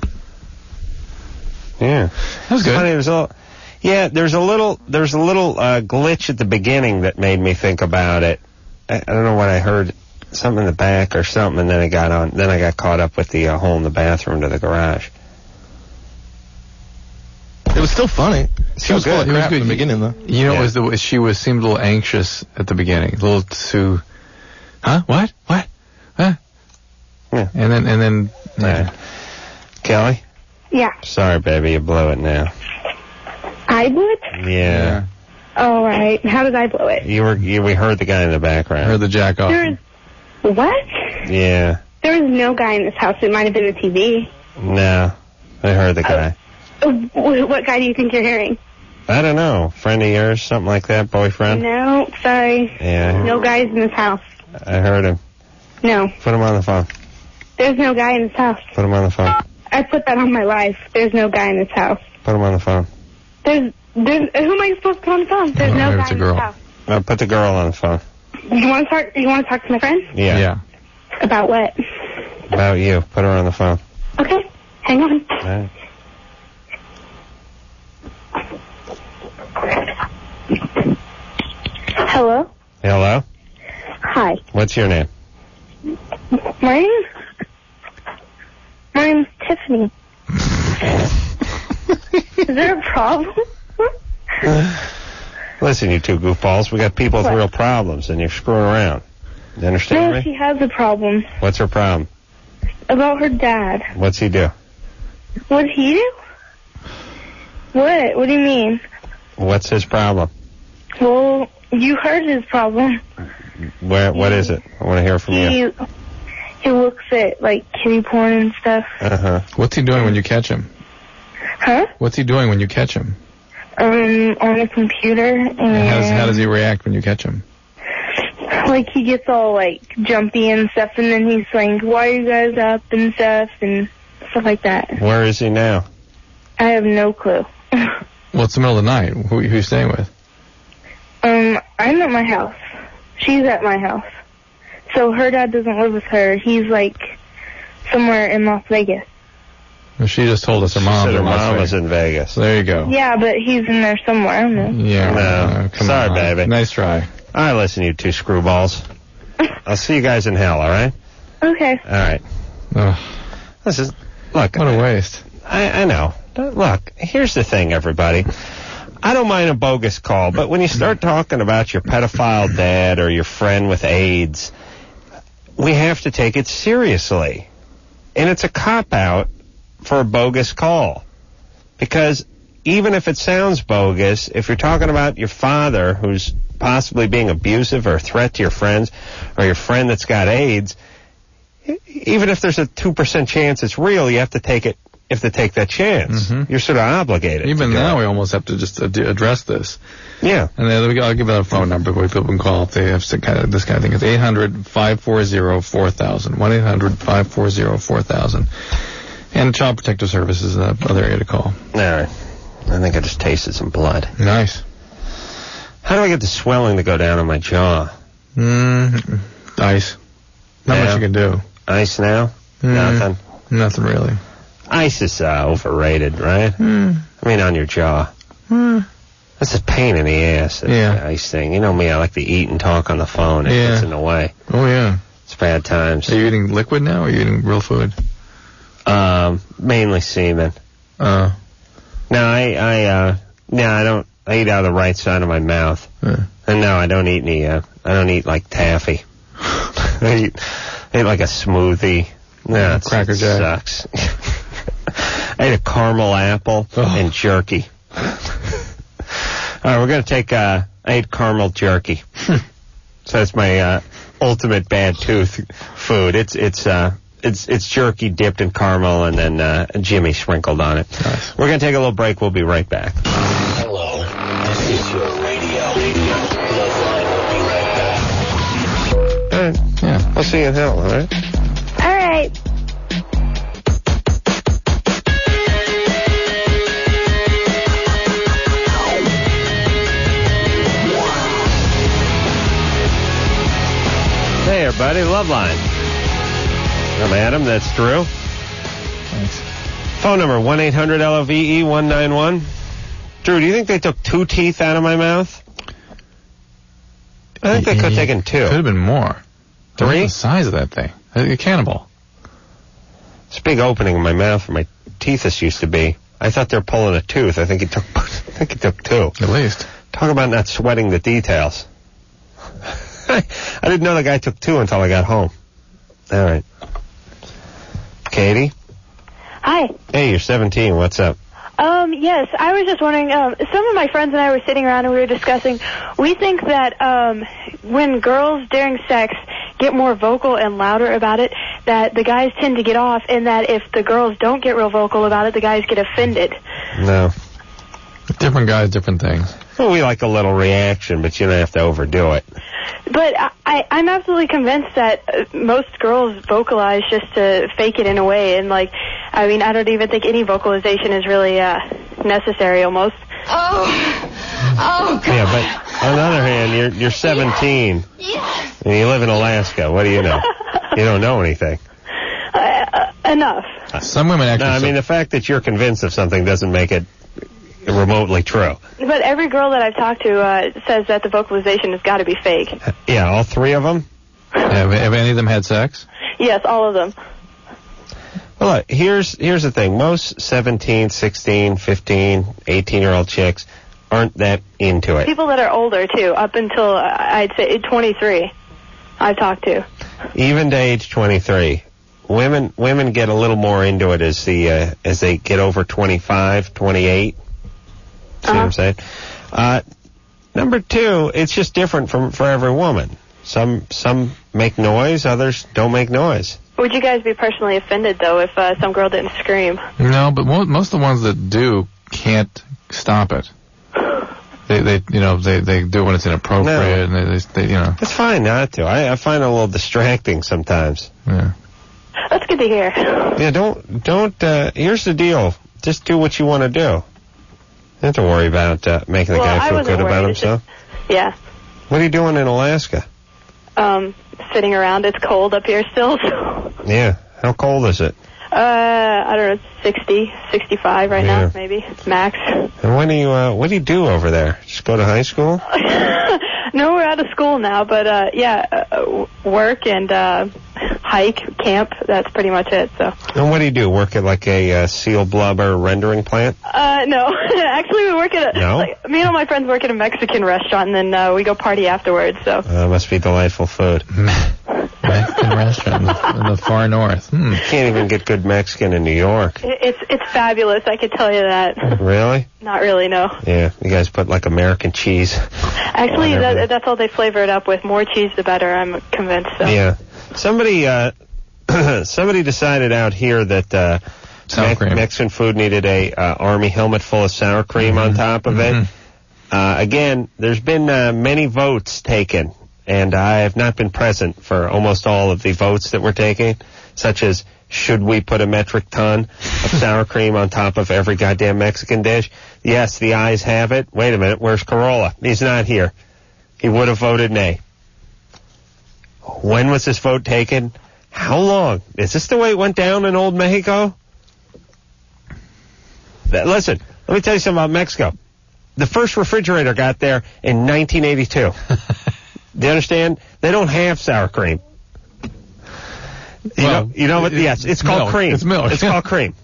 Yeah. That was good. Funny, it was a little, yeah, there's a little, there's a little uh, glitch at the beginning that made me think about it. I, I don't know what I heard, something in the back or something, and then I got on, then I got caught up with the uh, hole in the bathroom to the garage. It was still funny. She Still was full of good. crap in the beginning, though. You know, Yeah. it was the she was seemed a little anxious at the beginning, a little too. Huh? What? What? Huh? Yeah. And then and then. Yeah. Right. Kelly? Yeah. Sorry, baby, you blew it now. I blew it? Yeah. All right. How did I blow it? You were, you, we heard the guy in the background. Heard the jack off. There was... What? Yeah. There was no guy in this house. It might have been the T V. No. I heard the guy. Uh, what guy do you think you're hearing? I don't know. Friend of yours, something like that, boyfriend? No, sorry. Yeah. No guys in this house. I heard him. No. Put him on the phone. There's no guy in this house. Put him on the phone. I put that on my life. There's no guy in this house. Put him on the phone. There's, there's, who am I supposed to put on the phone? There's Oh, no maybe guy it's a in girl. this house. Uh, put the girl on the phone. You want to talk? You want to talk to my friend? Yeah. Yeah. About what? About you. Put her on the phone. Okay. Hang on. All right. Hello. Hello? Hi. What's your name? My name. My name's Tiffany. Is there a problem? Listen, you two goofballs, we got people with What? real problems, and you're screwing around. You understand No, me? she has a problem What's her problem? about her dad. What's he do? What'd he do? What? What do you mean? What's his problem? Well, you heard his problem. Where? What is it? I want to hear from He you. he looks at like kitty porn and stuff. Uh-huh. What's he doing when you catch him? Huh? What's he doing when you catch him? Um, on the computer, and And how does how does he react when you catch him? like he gets all like jumpy and stuff, and then he's like, "Why are you guys up?" and stuff and stuff like that. Where is he now? I have no clue. Well, it's the middle of the night. Who, who are you staying with? Um, I'm at my house. She's at my house. So her dad doesn't live with her. He's like somewhere in Las Vegas. Well, she just told us her She mom. said her mom was in Vegas. So there you go. Yeah, but he's in there somewhere. I don't know. Yeah. No. uh, come Sorry, on. baby. Nice try. All right, listen, you two screwballs. I'll see you guys in hell, all right? Okay. All right. Ugh, This is, look, what a waste. I, I know. Look, here's the thing, everybody. I don't mind a bogus call, but when you start talking about your pedophile dad or your friend with AIDS, we have to take it seriously. And it's a cop-out for a bogus call. Because even if it sounds bogus, if you're talking about your father who's possibly being abusive or a threat to your friends, or your friend that's got AIDS, even if there's a two percent chance it's real, you have to take it, you have to take that chance. Mm-hmm. You're sort of obligated. Even to now, go. we almost have to just ad- address this. Yeah. And then we- I'll give out a phone number where people can call if they have some kind of, this kind of thing. It's eight hundred, five four zero, four thousand. one eight hundred, five four zero, four thousand. And Child Protective Services is another area to call. All right. I think I just tasted some blood. Nice. How do I get the swelling to go down on my jaw? Mm, ice. Not Yeah. much you can do. Ice now? Mm, Nothing? Nothing really. Ice is uh, overrated, right? Mm. I mean, on your jaw. Mm. That's a pain in the ass, that Yeah. ice thing. You know me, I like to eat and talk on the phone. It Yeah. gets in the way. Oh, yeah. It's bad times. Are you eating liquid now, or are you eating real food? Um, mainly semen. Uh. No, I, I, uh, no, I don't, I eat out of the right side of my mouth. Yeah. And no, I don't eat any, uh, I don't eat like taffy. I eat, I eat like a smoothie. No, it's, Cracker it Jack. sucks. I ate a caramel apple Oh. and jerky. All right, we're going to take, uh, I ate caramel jerky. So that's my, uh, ultimate bad tooth food. It's, it's, uh, It's it's jerky dipped in caramel and then uh, Jimmy sprinkled on it. Nice. We're going to take a little break. We'll be right back. Hello, this is your radio. Loveline will be right back. All right. Yeah. I'll see you in hell, all right? All right. Hey, everybody. Loveline. I'm Adam. That's Drew. Thanks. Phone number one eight hundred L O V E one nine one. Drew, do you think they took two teeth out of my mouth? I think they could have taken two. Could have been more. Three? Look at the size of that thing. A cannibal. It's a big opening in my mouth where my teethus used to be. I thought they were pulling a tooth. I think he took. I think he took two. At least. Talk about not sweating the details. I didn't know the guy took two until I got home. All right. Katie? Hi. Hey, you're seventeen. What's up? Um, yes, I was just wondering, um, some of my friends and I were sitting around and we were discussing, we think that um, when girls during sex get more vocal and louder about it, that the guys tend to get off, and that if the girls don't get real vocal about it, the guys get offended. No. Different guys, different things. Well, we like a little reaction, but you don't have to overdo it. But I, I, I'm absolutely convinced that uh, most girls vocalize just to fake it in a way, and like, I mean, I don't even think any vocalization is really uh, necessary almost. Oh, oh, God. Yeah, but on the other hand, you're you're seventeen, Yes. and you live in Alaska. What do you know? You don't know anything. Uh, uh, enough. Some women actually... No, I mean, the fact that you're convinced of something doesn't make it remotely true. But every girl that I've talked to uh, says that the vocalization has got to be fake. Yeah, all three of them? Have, have any of them had sex? Yes, all of them. Well, look, here's here's the thing. Most seventeen, sixteen, fifteen, eighteen-year-old chicks aren't that into it. People that are older, too, up until, uh, I'd say, twenty-three, I've talked to. Even to age twenty-three. Women women get a little more into it as the uh, as they get over twenty-five, twenty-eight. See Uh-huh. what I'm saying? Uh, number two, it's just different from for every woman. Some some make noise, others don't make noise. Would you guys be personally offended, though, if uh, some girl didn't scream? No, but mo- most of the ones that do can't stop it. They, they, you know, they, they do it when it's inappropriate, No. and they, they, you know. It's fine not to. I, I find it a little distracting sometimes. Yeah. That's good to hear. Yeah, don't don't. Uh, here's the deal. Just do what you want to do. You don't have to worry about uh, making the Well, guy I feel wasn't good about worried. It's himself. Yeah. What are you doing in Alaska? Um, sitting around. It's cold up here still. Yeah. How cold is it? uh, I don't know, sixty, sixty-five right Yeah. now, maybe, max. And when do you uh, what do you do over there? Just go to high school? No, we're out of school now, but uh, yeah, uh, work and uh, hike, camp. That's pretty much it. So. And what do you do? Work at like a uh, seal blubber rendering plant? Uh, no, actually, we work at a. No? Like, me and all my friends work at a Mexican restaurant, and then uh, we go party afterwards. So. Uh, must be delightful food. Mexican restaurant in the, in the far north. Hmm. You can't even get good Mexican in New York. It- It's it's fabulous. I could tell you that. Really? Not really, no. Yeah. You guys put like American cheese. Actually, on everything. that, that's all they flavor it up with. More cheese, the better. I'm convinced. So. Yeah. Somebody uh, somebody decided out here that uh, Sour Me- cream. Mexican food needed a uh, army helmet full of sour cream on top of it. Uh, again, there's been uh, many votes taken and I have not been present for almost all of the votes that we're taking, such as should we put a metric ton of sour cream on top of every goddamn Mexican dish? Yes, the ayes have it. Wait a minute, where's Corolla? He's not here. He would have voted nay. When was this vote taken? How long? Is this the way it went down in old Mexico? That, listen, let me tell you something about Mexico. The first refrigerator got there in nineteen eighty-two. Do you understand? They don't have sour cream. You Well, know, you know what? it- Yes, it's called milk. cream. It's milk. It's called cream.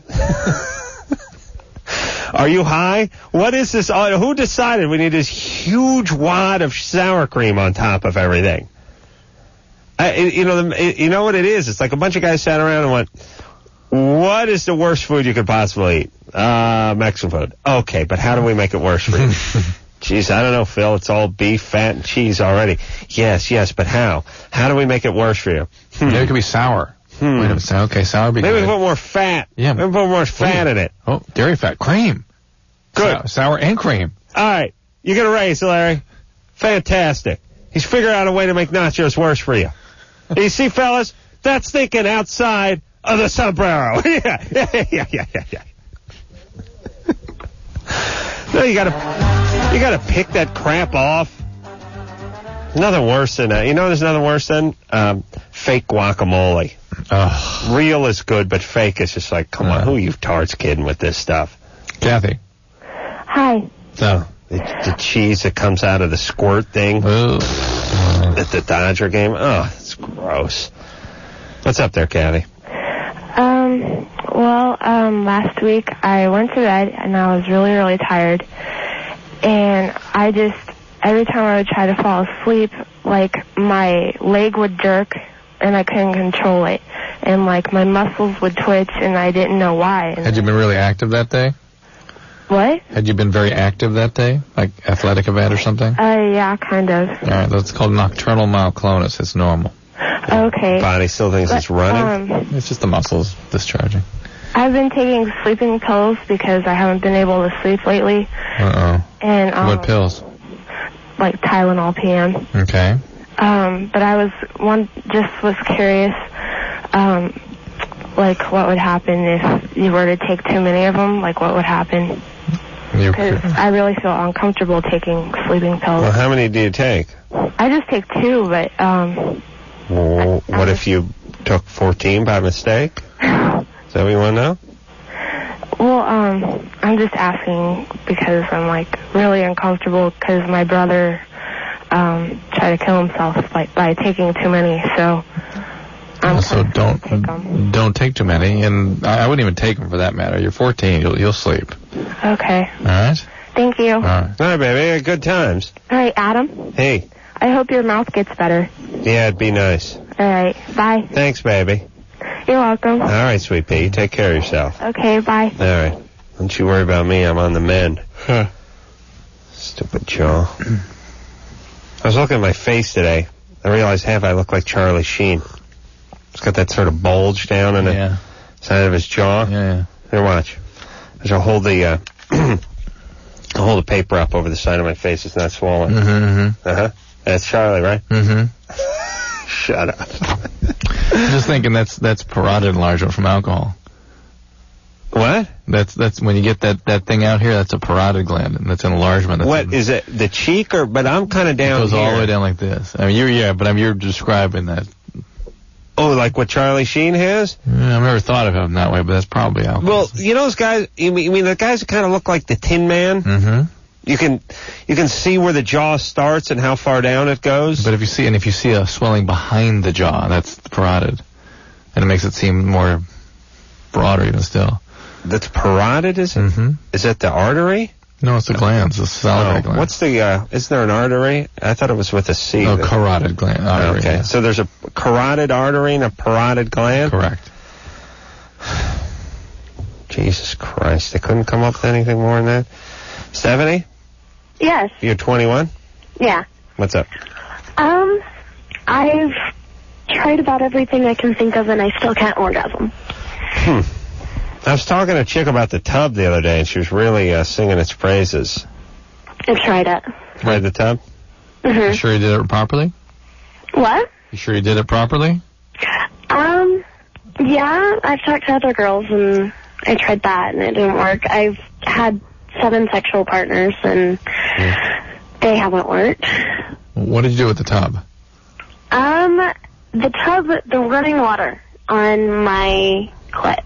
Are you high? What is this? Uh, who decided we need this huge wad of sour cream on top of everything? I, you know, the, you know what it is? It's like a bunch of guys sat around and went, "What is the worst food you could possibly eat?" Uh, Mexican food. Okay, but how do we make it worse for you? Jeez, I don't know, Phil. It's all beef, fat, and cheese already. Yes, yes, but how? How do we make it worse for you? Hmm. Maybe it could be sour. Hmm. Wait a minute. so- Okay, sour would be Maybe we good. put more fat. Yeah. Maybe put more fat Ooh. in it. Oh, dairy fat. Cream. Good. Sour, sour and cream. All right. You get a raise, Larry. Fantastic. He's figured out a way to make nachos worse for you. You see, fellas, that's thinking outside of the sombrero. yeah, yeah, yeah, yeah, yeah, yeah. No, you gotta, you gotta pick that crap off. Nothing worse than that. You know, there's nothing worse than um, fake guacamole. Ugh. Real is good, but fake is just like, come on, who are you tards kidding with this stuff? Kathy. Hi. So the, the cheese that comes out of the squirt thing at the Dodger game. Oh, it's gross. What's up there, Kathy? Um, well, um, last week I went to bed and I was really, really tired. And I just, every time I would try to fall asleep, like my leg would jerk and I couldn't control it. And like my muscles would twitch and I didn't know why. And Had you been really active that day? what? Had you been very active that day? Like athletic event or something? Uh, yeah, kind of. All right, that's called nocturnal myoclonus. It's normal. Okay. Body still thinks it's running? Um, It's just the muscles discharging. I've been taking sleeping pills because I haven't been able to sleep lately. Uh-oh. And, um, What pills? like Tylenol P M. Okay. Um, but I was one just was curious, um, like what would happen if you were to take too many of them? Like what would happen? You Because I really feel uncomfortable taking sleeping pills. Well, how many do you take? I just take two, but um, Well, what if you took fourteen by mistake? Is that what you want to know? well, um, I'm just asking because I'm like really uncomfortable because my brother um tried to kill himself like by taking too many, so. I'm so don't don't take too many, and I, I wouldn't even take them for that matter. You're fourteen, you'll you'll sleep. Okay. All right. Thank you. All right. All right, baby. Good times. All right, Adam. Hey. I hope your mouth gets better. Yeah, it'd be nice. All right. Bye. Thanks, baby. You're welcome. All right, sweet pea. Take care of yourself. Okay, bye. All right. Don't you worry about me. I'm on the mend. Huh. Stupid jaw. I was looking at my face today. I realized half I look like Charlie Sheen. He's got that sort of bulge down in the Yeah. side of his jaw. Yeah, yeah. Here, watch. I shall hold the uh, I'll hold the paper up over the side of my face. It's not swollen. Mm-hmm. Uh huh. That's Charlie, right? Mm-hmm. Shut up. Just thinking that's that's parotid enlargement from alcohol. What? That's that's when you get that, that thing out here. That's a parotid gland, and that's an enlargement. That's What an, is it? The cheek, or? But I'm kind of down it goes here. all the way down like this. I mean, you're yeah, but I mean, you're describing that. Oh, like what Charlie Sheen has? Yeah, I've never thought of him that way, but that's probably alcohol. Well, you know those guys. You mean, you mean the guys that kind of look like the Tin Man? Mm-hmm. You can you can see where the jaw starts and how far down it goes. But if you see and if you see a swelling behind the jaw, that's the parotid, and it makes it seem more broader even still. That's parotid, is it? Mm-hmm. Is that the artery? No, it's the glands, the salivary Oh, gland. what's the? Uh, is there an artery? I thought it was with a C. Oh, The- carotid gland. Artery, okay, yeah. so there's a carotid artery and a parotid gland. Correct. Jesus Christ, they couldn't come up with anything more than that. Stephanie, Yes. you're twenty-one. Yeah. What's up? Um, I've tried about everything I can think of, and I still can't orgasm. Hmm. I was talking to a chick about the tub the other day, and she was really uh, singing its praises. I've tried it. Tried the tub? Mm-hmm. You sure you did it properly? What? You sure you did it properly? Um, yeah, I've talked to other girls, and I tried that, and it didn't work. I've had seven sexual partners, and they haven't worked. What did you do with the tub? Um, the tub, the running water on my clit.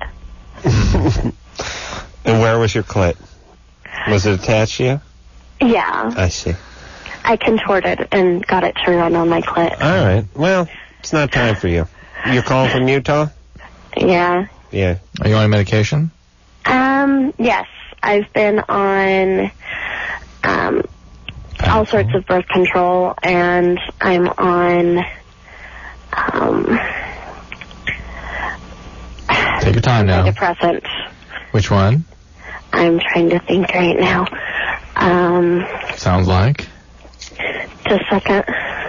And where was your clit? Was it attached to you? Yeah. I see. I contorted and got it to run on my clit. All right. Well, it's not time for you. You're calling from Utah? Yeah. Yeah. Are you on medication? Um, yes. I've been on um, all sorts of birth control, and I'm on... Um, Take your time now. Antidepressant. Which one? I'm trying to think right now. Um, Sounds like. just a second.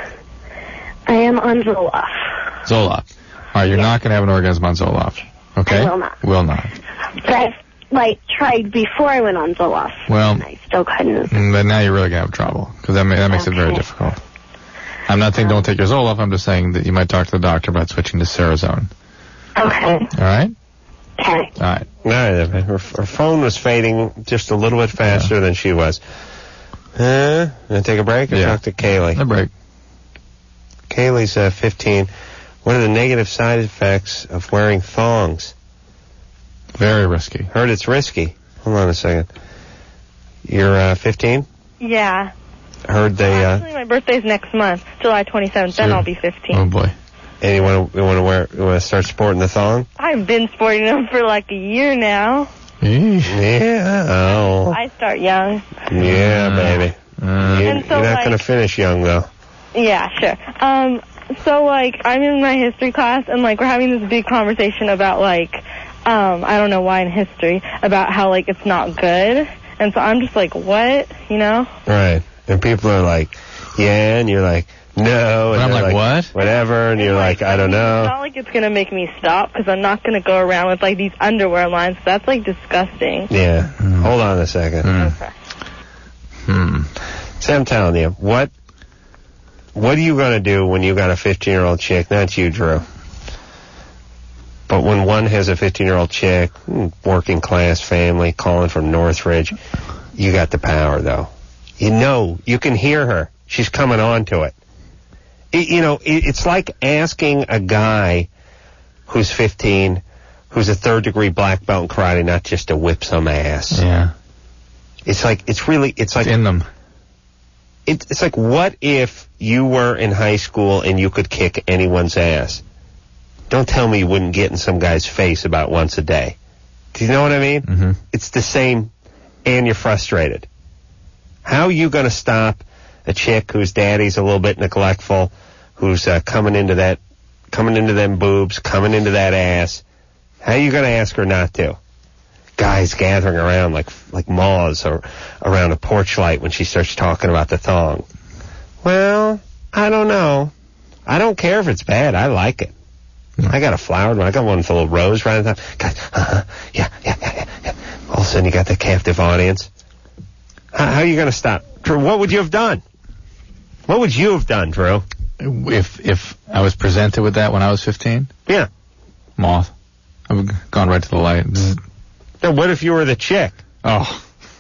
I am on Zoloft. Zoloft. All right, you're not going to have an orgasm on Zoloft. Okay? I will not. Will not. But I've, like, tried before I went on Zoloft. Well, and I still couldn't. mm, but now you're really going to have trouble, because that, ma- that makes it very Okay. difficult. I'm not saying don't take your Zoloft. I'm just saying that you might talk to the doctor about switching to Serazone. Okay. All right? Okay. All right. All right. Her, her phone was fading just a little bit faster than she was. Uh, gonna take a break or Yeah. talk to Kaylee? A break. Kaylee's uh, fifteen. What are the negative side effects of wearing thongs? Very risky. Heard it's risky. Hold on a second. You're uh, fifteen? Yeah. Heard they... Uh, Actually, my birthday's next month, July twenty-seventh. Then Sure. I'll be fifteen. Oh, boy. and you want to you want to wear you want to start sporting the thong? I've been sporting them for like a year now. Yeah. Oh. I start young. Yeah, baby. You, And so, you're not like- going to finish young, though. Yeah, sure. Um, so like I'm in my history class, and like we're having this big conversation about like um, I don't know why in history about how like it's not good, and so I'm just like, what, you know? Right. And people are like, yeah, and you're like, no. And I'm they're like, what? Whatever, and you're like, I don't It's know. not like it's gonna make me stop because I'm not gonna go around with like these underwear lines. That's like disgusting. Yeah. Hold on a second. Okay. Hmm. So I'm telling you, what what are you going to do when you got a fifteen-year-old chick? Not you, Drew. But when one has a fifteen-year-old chick, hmm, working class family, calling from Northridge, you got the power, though. You know, you can hear her. She's coming on to it. It you know, it, it's like asking a guy who's fifteen, who's a third-degree black belt in karate, not just to whip some ass. Yeah. It's like, it's really, it's like... It's in them. It, it's like, what if you were in high school and you could kick anyone's ass? Don't tell me you wouldn't get in some guy's face about once a day. Do you know what I mean? Mm-hmm. It's the same, and you're frustrated. How are you going to stop a chick whose daddy's a little bit neglectful, who's uh, coming into that, coming into them boobs, coming into that ass? How are you going to ask her not to? Guys gathering around like like moths or around a porch light when she starts talking about the thong. Well, I don't know. I don't care if it's bad. I like it. I got a flowered one. I got one with a little rose right on top. Guys, uh-huh, yeah, yeah, yeah, yeah, yeah. All of a sudden you got the captive audience. How, how are you going to stop? Drew, what would you have done? What would you have done, Drew? If if I was presented with that when I was fifteen? Yeah. Moth. I would have gone right to the light. Zzz. Now, what if you were the chick? Oh.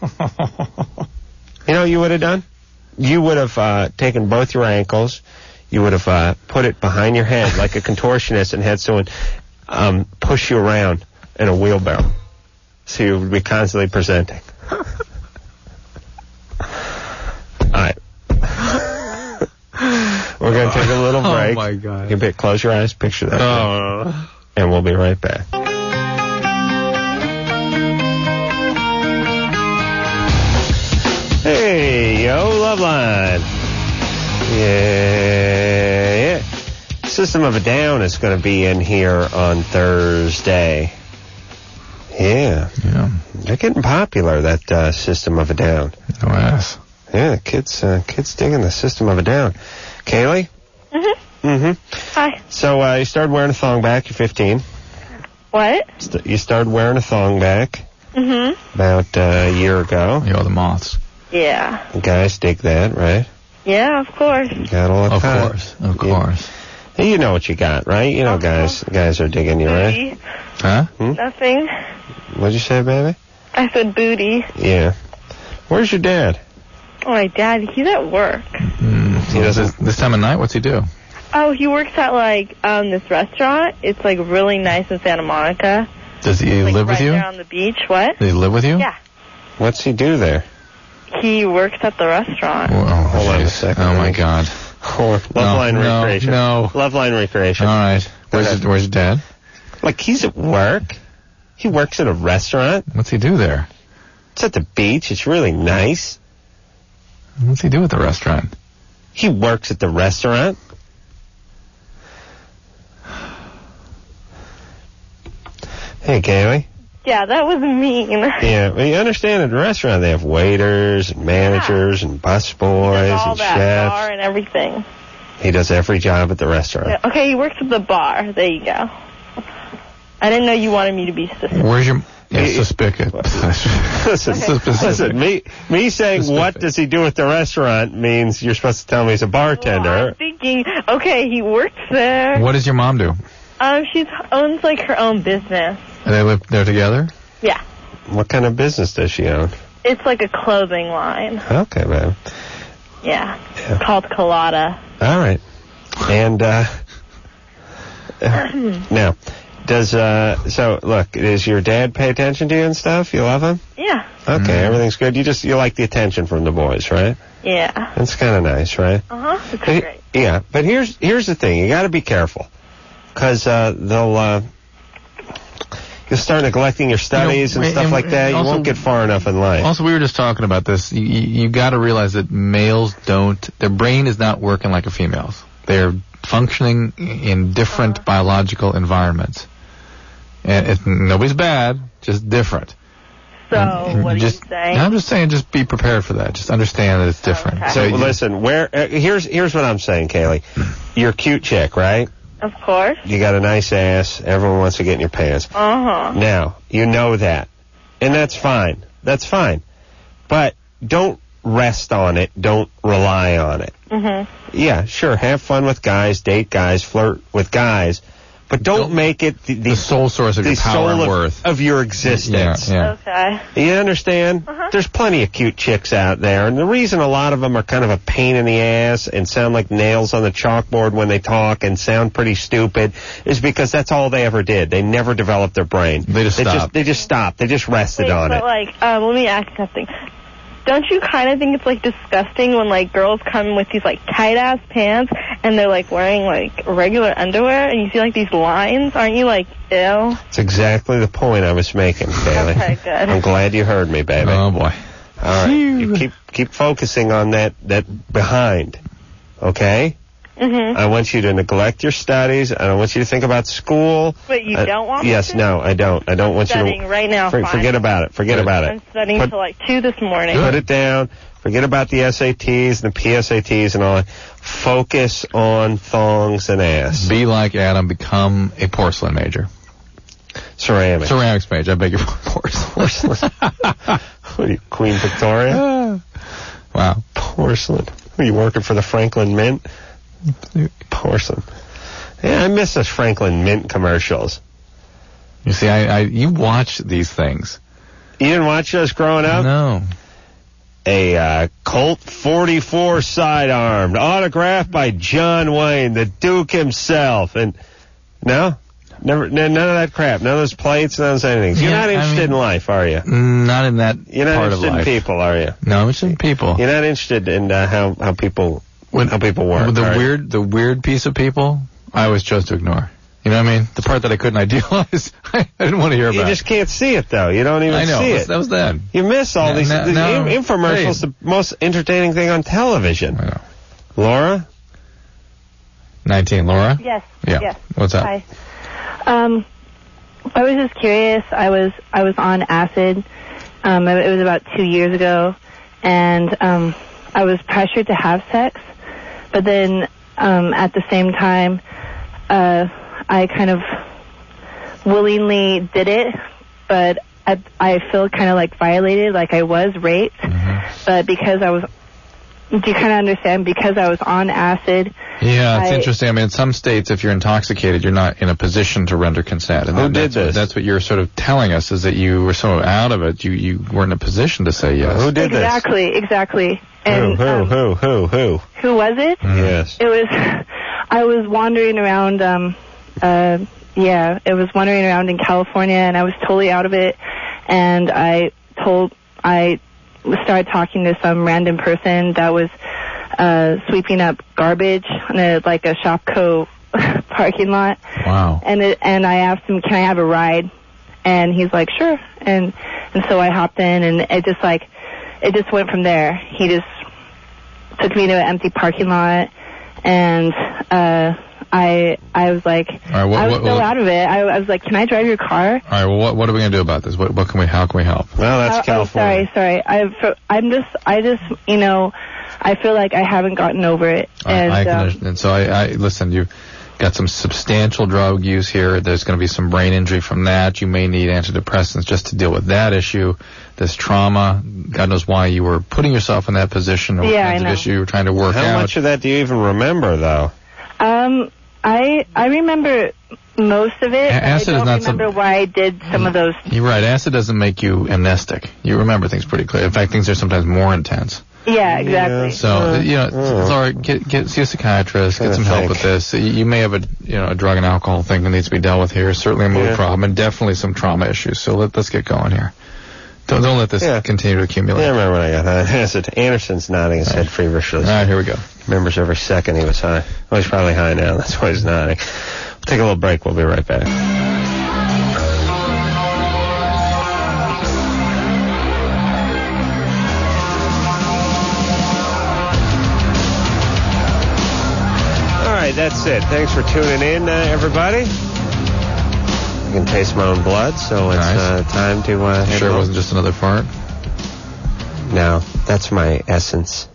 You know what you would have done? You would have uh, taken both your ankles. You would have uh, put it behind your head like a contortionist and had someone um, push you around in a wheelbarrow. So you would be constantly presenting. All right. We're going to take a little break. Oh, my God. You can pick, close your eyes, picture that. Oh. And we'll be right back. Hey, yo, Loveline. Yeah, yeah. System of a Down is going to be in here on Thursday. Yeah. Yeah. They're getting popular, that uh, System of a Down. No ass. Yeah, kids, uh, kids digging the System of a Down. Kaylee? Mm-hmm. Mm-hmm. Hi. So uh, you started wearing a thong back. You're fifteen. What? St- you started wearing a thong back Mm-hmm. about uh, a year ago. You know, the moths. Yeah. Guys dig that, right? Yeah, of course. Got all the Of time. course, of course. You, you know what you got, right? You know guys guys are digging you, right? Booty. Huh? Hmm? Nothing. What'd you say, baby? I said booty. Yeah. Where's your dad? Oh, my dad, he's at work. Mm, he doesn't. This time of night, what's he do? Oh, he works at, like, um, this restaurant. It's, like, really nice in Santa Monica. Does he like, live right with you? there on the beach. What? Does he live with you? Yeah. What's he do there? He works at the restaurant. Oh, Hold on a jeez. second. Oh, my God. Love No, line no, recreation. no. Love line recreation. All right. Where's his, where's your dad? Like, he's at work. He works at a restaurant. What's he do there? It's at the beach. It's really nice. What's he do at the restaurant? He works at the restaurant. Hey, Kaylee. Yeah, that was mean. Yeah, well, you understand at the restaurant they have waiters and managers and busboys all and that chefs. bar and everything. He does every job at the restaurant. Yeah, okay, he works at the bar. There you go. I didn't know you wanted me to be specific. Where's your... Yeah, suspicious. Listen, listen, me, me saying what does he do at the restaurant means you're supposed to tell me he's a bartender. I'm thinking, okay, he works there. What does your mom do? Um, she owns, like, her own business. And they live there together? Yeah. What kind of business does she own? It's like a clothing line. Okay, man. Yeah. It's called Colada. All right. And, uh, now, does, uh, so, look, does your dad pay attention to you and stuff? You love him? Yeah. Okay, everything's good. You just, you like the attention from the boys, right? Yeah. That's kind of nice, right? Uh-huh. It's But he- great. Yeah, but here's, here's the thing. You gotta be careful. Cause, uh, they'll, uh, you'll start neglecting your studies You know, and stuff and- like that. You also- won't get far enough in life. Also, we were just talking about this. You, you, you got to realize that males don't, their brain is not working like a female's. They're functioning in different Uh-huh. biological environments. And it, nobody's bad, just different. So, And what are just, you saying? I'm just saying, just be prepared for that. Just understand that it's different. Okay. So you- listen, where uh, here's here's what I'm saying, Kaylee. You're a cute chick, right? Of course. You got a nice ass. Everyone wants to get in your pants. Uh-huh. Now, you know that. And that's fine. That's fine. But don't rest on it. Don't rely on it. Mm-hmm. Yeah, sure, have fun with guys, date guys, flirt with guys. But don't, make it the, the, the sole source of the your power soul and of, worth. of your existence. Yeah, Okay. You understand? Uh-huh. There's plenty of cute chicks out there, and the reason a lot of them are kind of a pain in the ass and sound like nails on the chalkboard when they talk and sound pretty stupid is because that's all they ever did. They never developed their brain. They just they stopped. Just, they just stopped. They just rested Wait, on but it. like, um, let me ask you something. Don't you kind of think it's like disgusting when like girls come with these like tight ass pants and they're like wearing like regular underwear and you see like these lines? Aren't you like ew? That's exactly the point I was making, Kaylee. Okay, good. I'm glad you heard me, baby. Oh, boy. All right. You keep keep focusing on that that behind. Okay? Mm-hmm. I want you to neglect your studies. I don't want you to think about school. But you I- don't want me Yes, to? no, I don't. I don't want you Studying to. right now, For- fine. forget about it. Forget about it. I'm studying Put- till like two this morning. Put it down. Forget about the S A Ts and the P S A Ts and all that. Focus on thongs and ass. Be like Adam, become a porcelain major. Ceramics. Ceramics major, I beg your pardon. Porcelain. What are you, Queen Victoria? Wow. Porcelain. Are you working for the Franklin Mint? Porcelain. Yeah, I miss those Franklin Mint commercials. You see, I, I you watch these things. You didn't watch those growing up? No. A uh, Colt forty-four sidearm, autographed by John Wayne, the Duke himself. And no, never, n- none of that crap. None of those plates, none of those anything. You're Yeah, not I interested mean- in life, are you? Not in that You're not part of interested in life. people, are you? No, I'm interested in people. You're not interested in uh, how how people how people work. The are you? weird, the weird piece of people, I always chose to ignore. You know what I mean? The part that I couldn't idealize, I didn't want to hear You about. just can't see it though. You don't even I know. see That's- it. That was then. You miss all No, these no, the no. in- infomercials. Hey. The most entertaining thing on television. I know. Laura, nineteen, Laura. Yes. Yeah. Yes. What's up? Hi. Um, I was just curious. I was I was on acid. Um, it was about two years ago, and um, I was pressured to have sex, but then um, at the same time, uh, I kind of willingly did it, but I I feel kind of like violated, like I was raped, but because I was do you kind of understand? Because I was on acid. Yeah, it's I, interesting. I mean, in some states, if you're intoxicated, you're not in a position to render consent. And Who that, did that's this? What, that's what you're sort of telling us, is that you were so out of it, you, you weren't in a position to say yes. Who did exactly, Exactly, And who, who, um, who, who, who? Who was it? Yes. It was, I was wandering around, um, uh, yeah, it was wandering around in California, and I was totally out of it, and I told, I started talking to some random person that was uh, sweeping up garbage in a, like a Shopko parking lot. Wow. And it, and I asked him, can I have a ride? And he's like, sure. And and so I hopped in, and it just like, it just went from there. He just took me to an empty parking lot, and uh, I I was like, right, what, I was what, so what, out of it. I, I was like, can I drive your car? All right, well, what, what are we going to do about this? What, what can we, how can we help? Well, that's Oh, oh, California. sorry, sorry. I, I'm just, I just, you know, I feel like I haven't gotten over it. And, I, I can um, understand. So I, I listen, you got some substantial drug use here. There's going to be some brain injury from that. You may need antidepressants just to deal with that issue. This trauma, God knows why you were putting yourself in that position, or what Yeah, kinds I of know. issue you were trying to work How out. much of that do you even remember, though? um, I, I remember most of it. A- but acid I is don't not some- remember why I did some of those. You're right. Acid doesn't make you amnestic. You remember things pretty clear. In fact, things are sometimes more intense. Yeah, exactly. So, you know, uh. Laura, get, get, see a psychiatrist, get Gotta some help think. with this. You, you may have a, you know, a drug and alcohol thing that needs to be dealt with here. Certainly a mood Yeah. problem, and definitely some trauma issues. So let, let's get going here. Don't, don't let this Yeah. continue to accumulate. Yeah, I remember when I got high. Acid. Anderson's nodding his head feverishly. All right, here we go. Remembers every second he was high. Well, he's probably high now. That's why he's nodding. We'll take a little break. We'll be right back. All right, that's it. Thanks for tuning in, uh, everybody. I can taste my own blood, so it's Nice. uh, time to uh, head Sure it home. wasn't just another fart? No, that's my essence.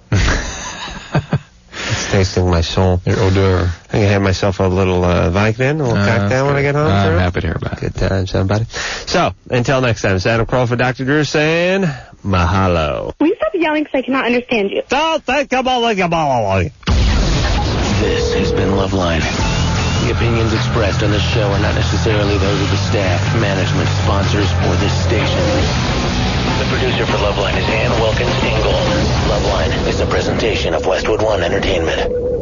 It's tasting my soul. Your odor. I'm going to have myself a little uh, Vicodin, a little Uh, cocktail when I get home. I'm Drew. happy to hear about it. Good times, everybody. So, until next time, it's Adam Kroll for Doctor Drew saying mahalo. Will you stop yelling because I cannot understand you? Don't think about it. This has been Loveline. The opinions expressed on this show are not necessarily those of the staff, management, sponsors, or this station. The producer for Loveline is Ann Wilkins Ingle. Loveline is a presentation of Westwood One Entertainment.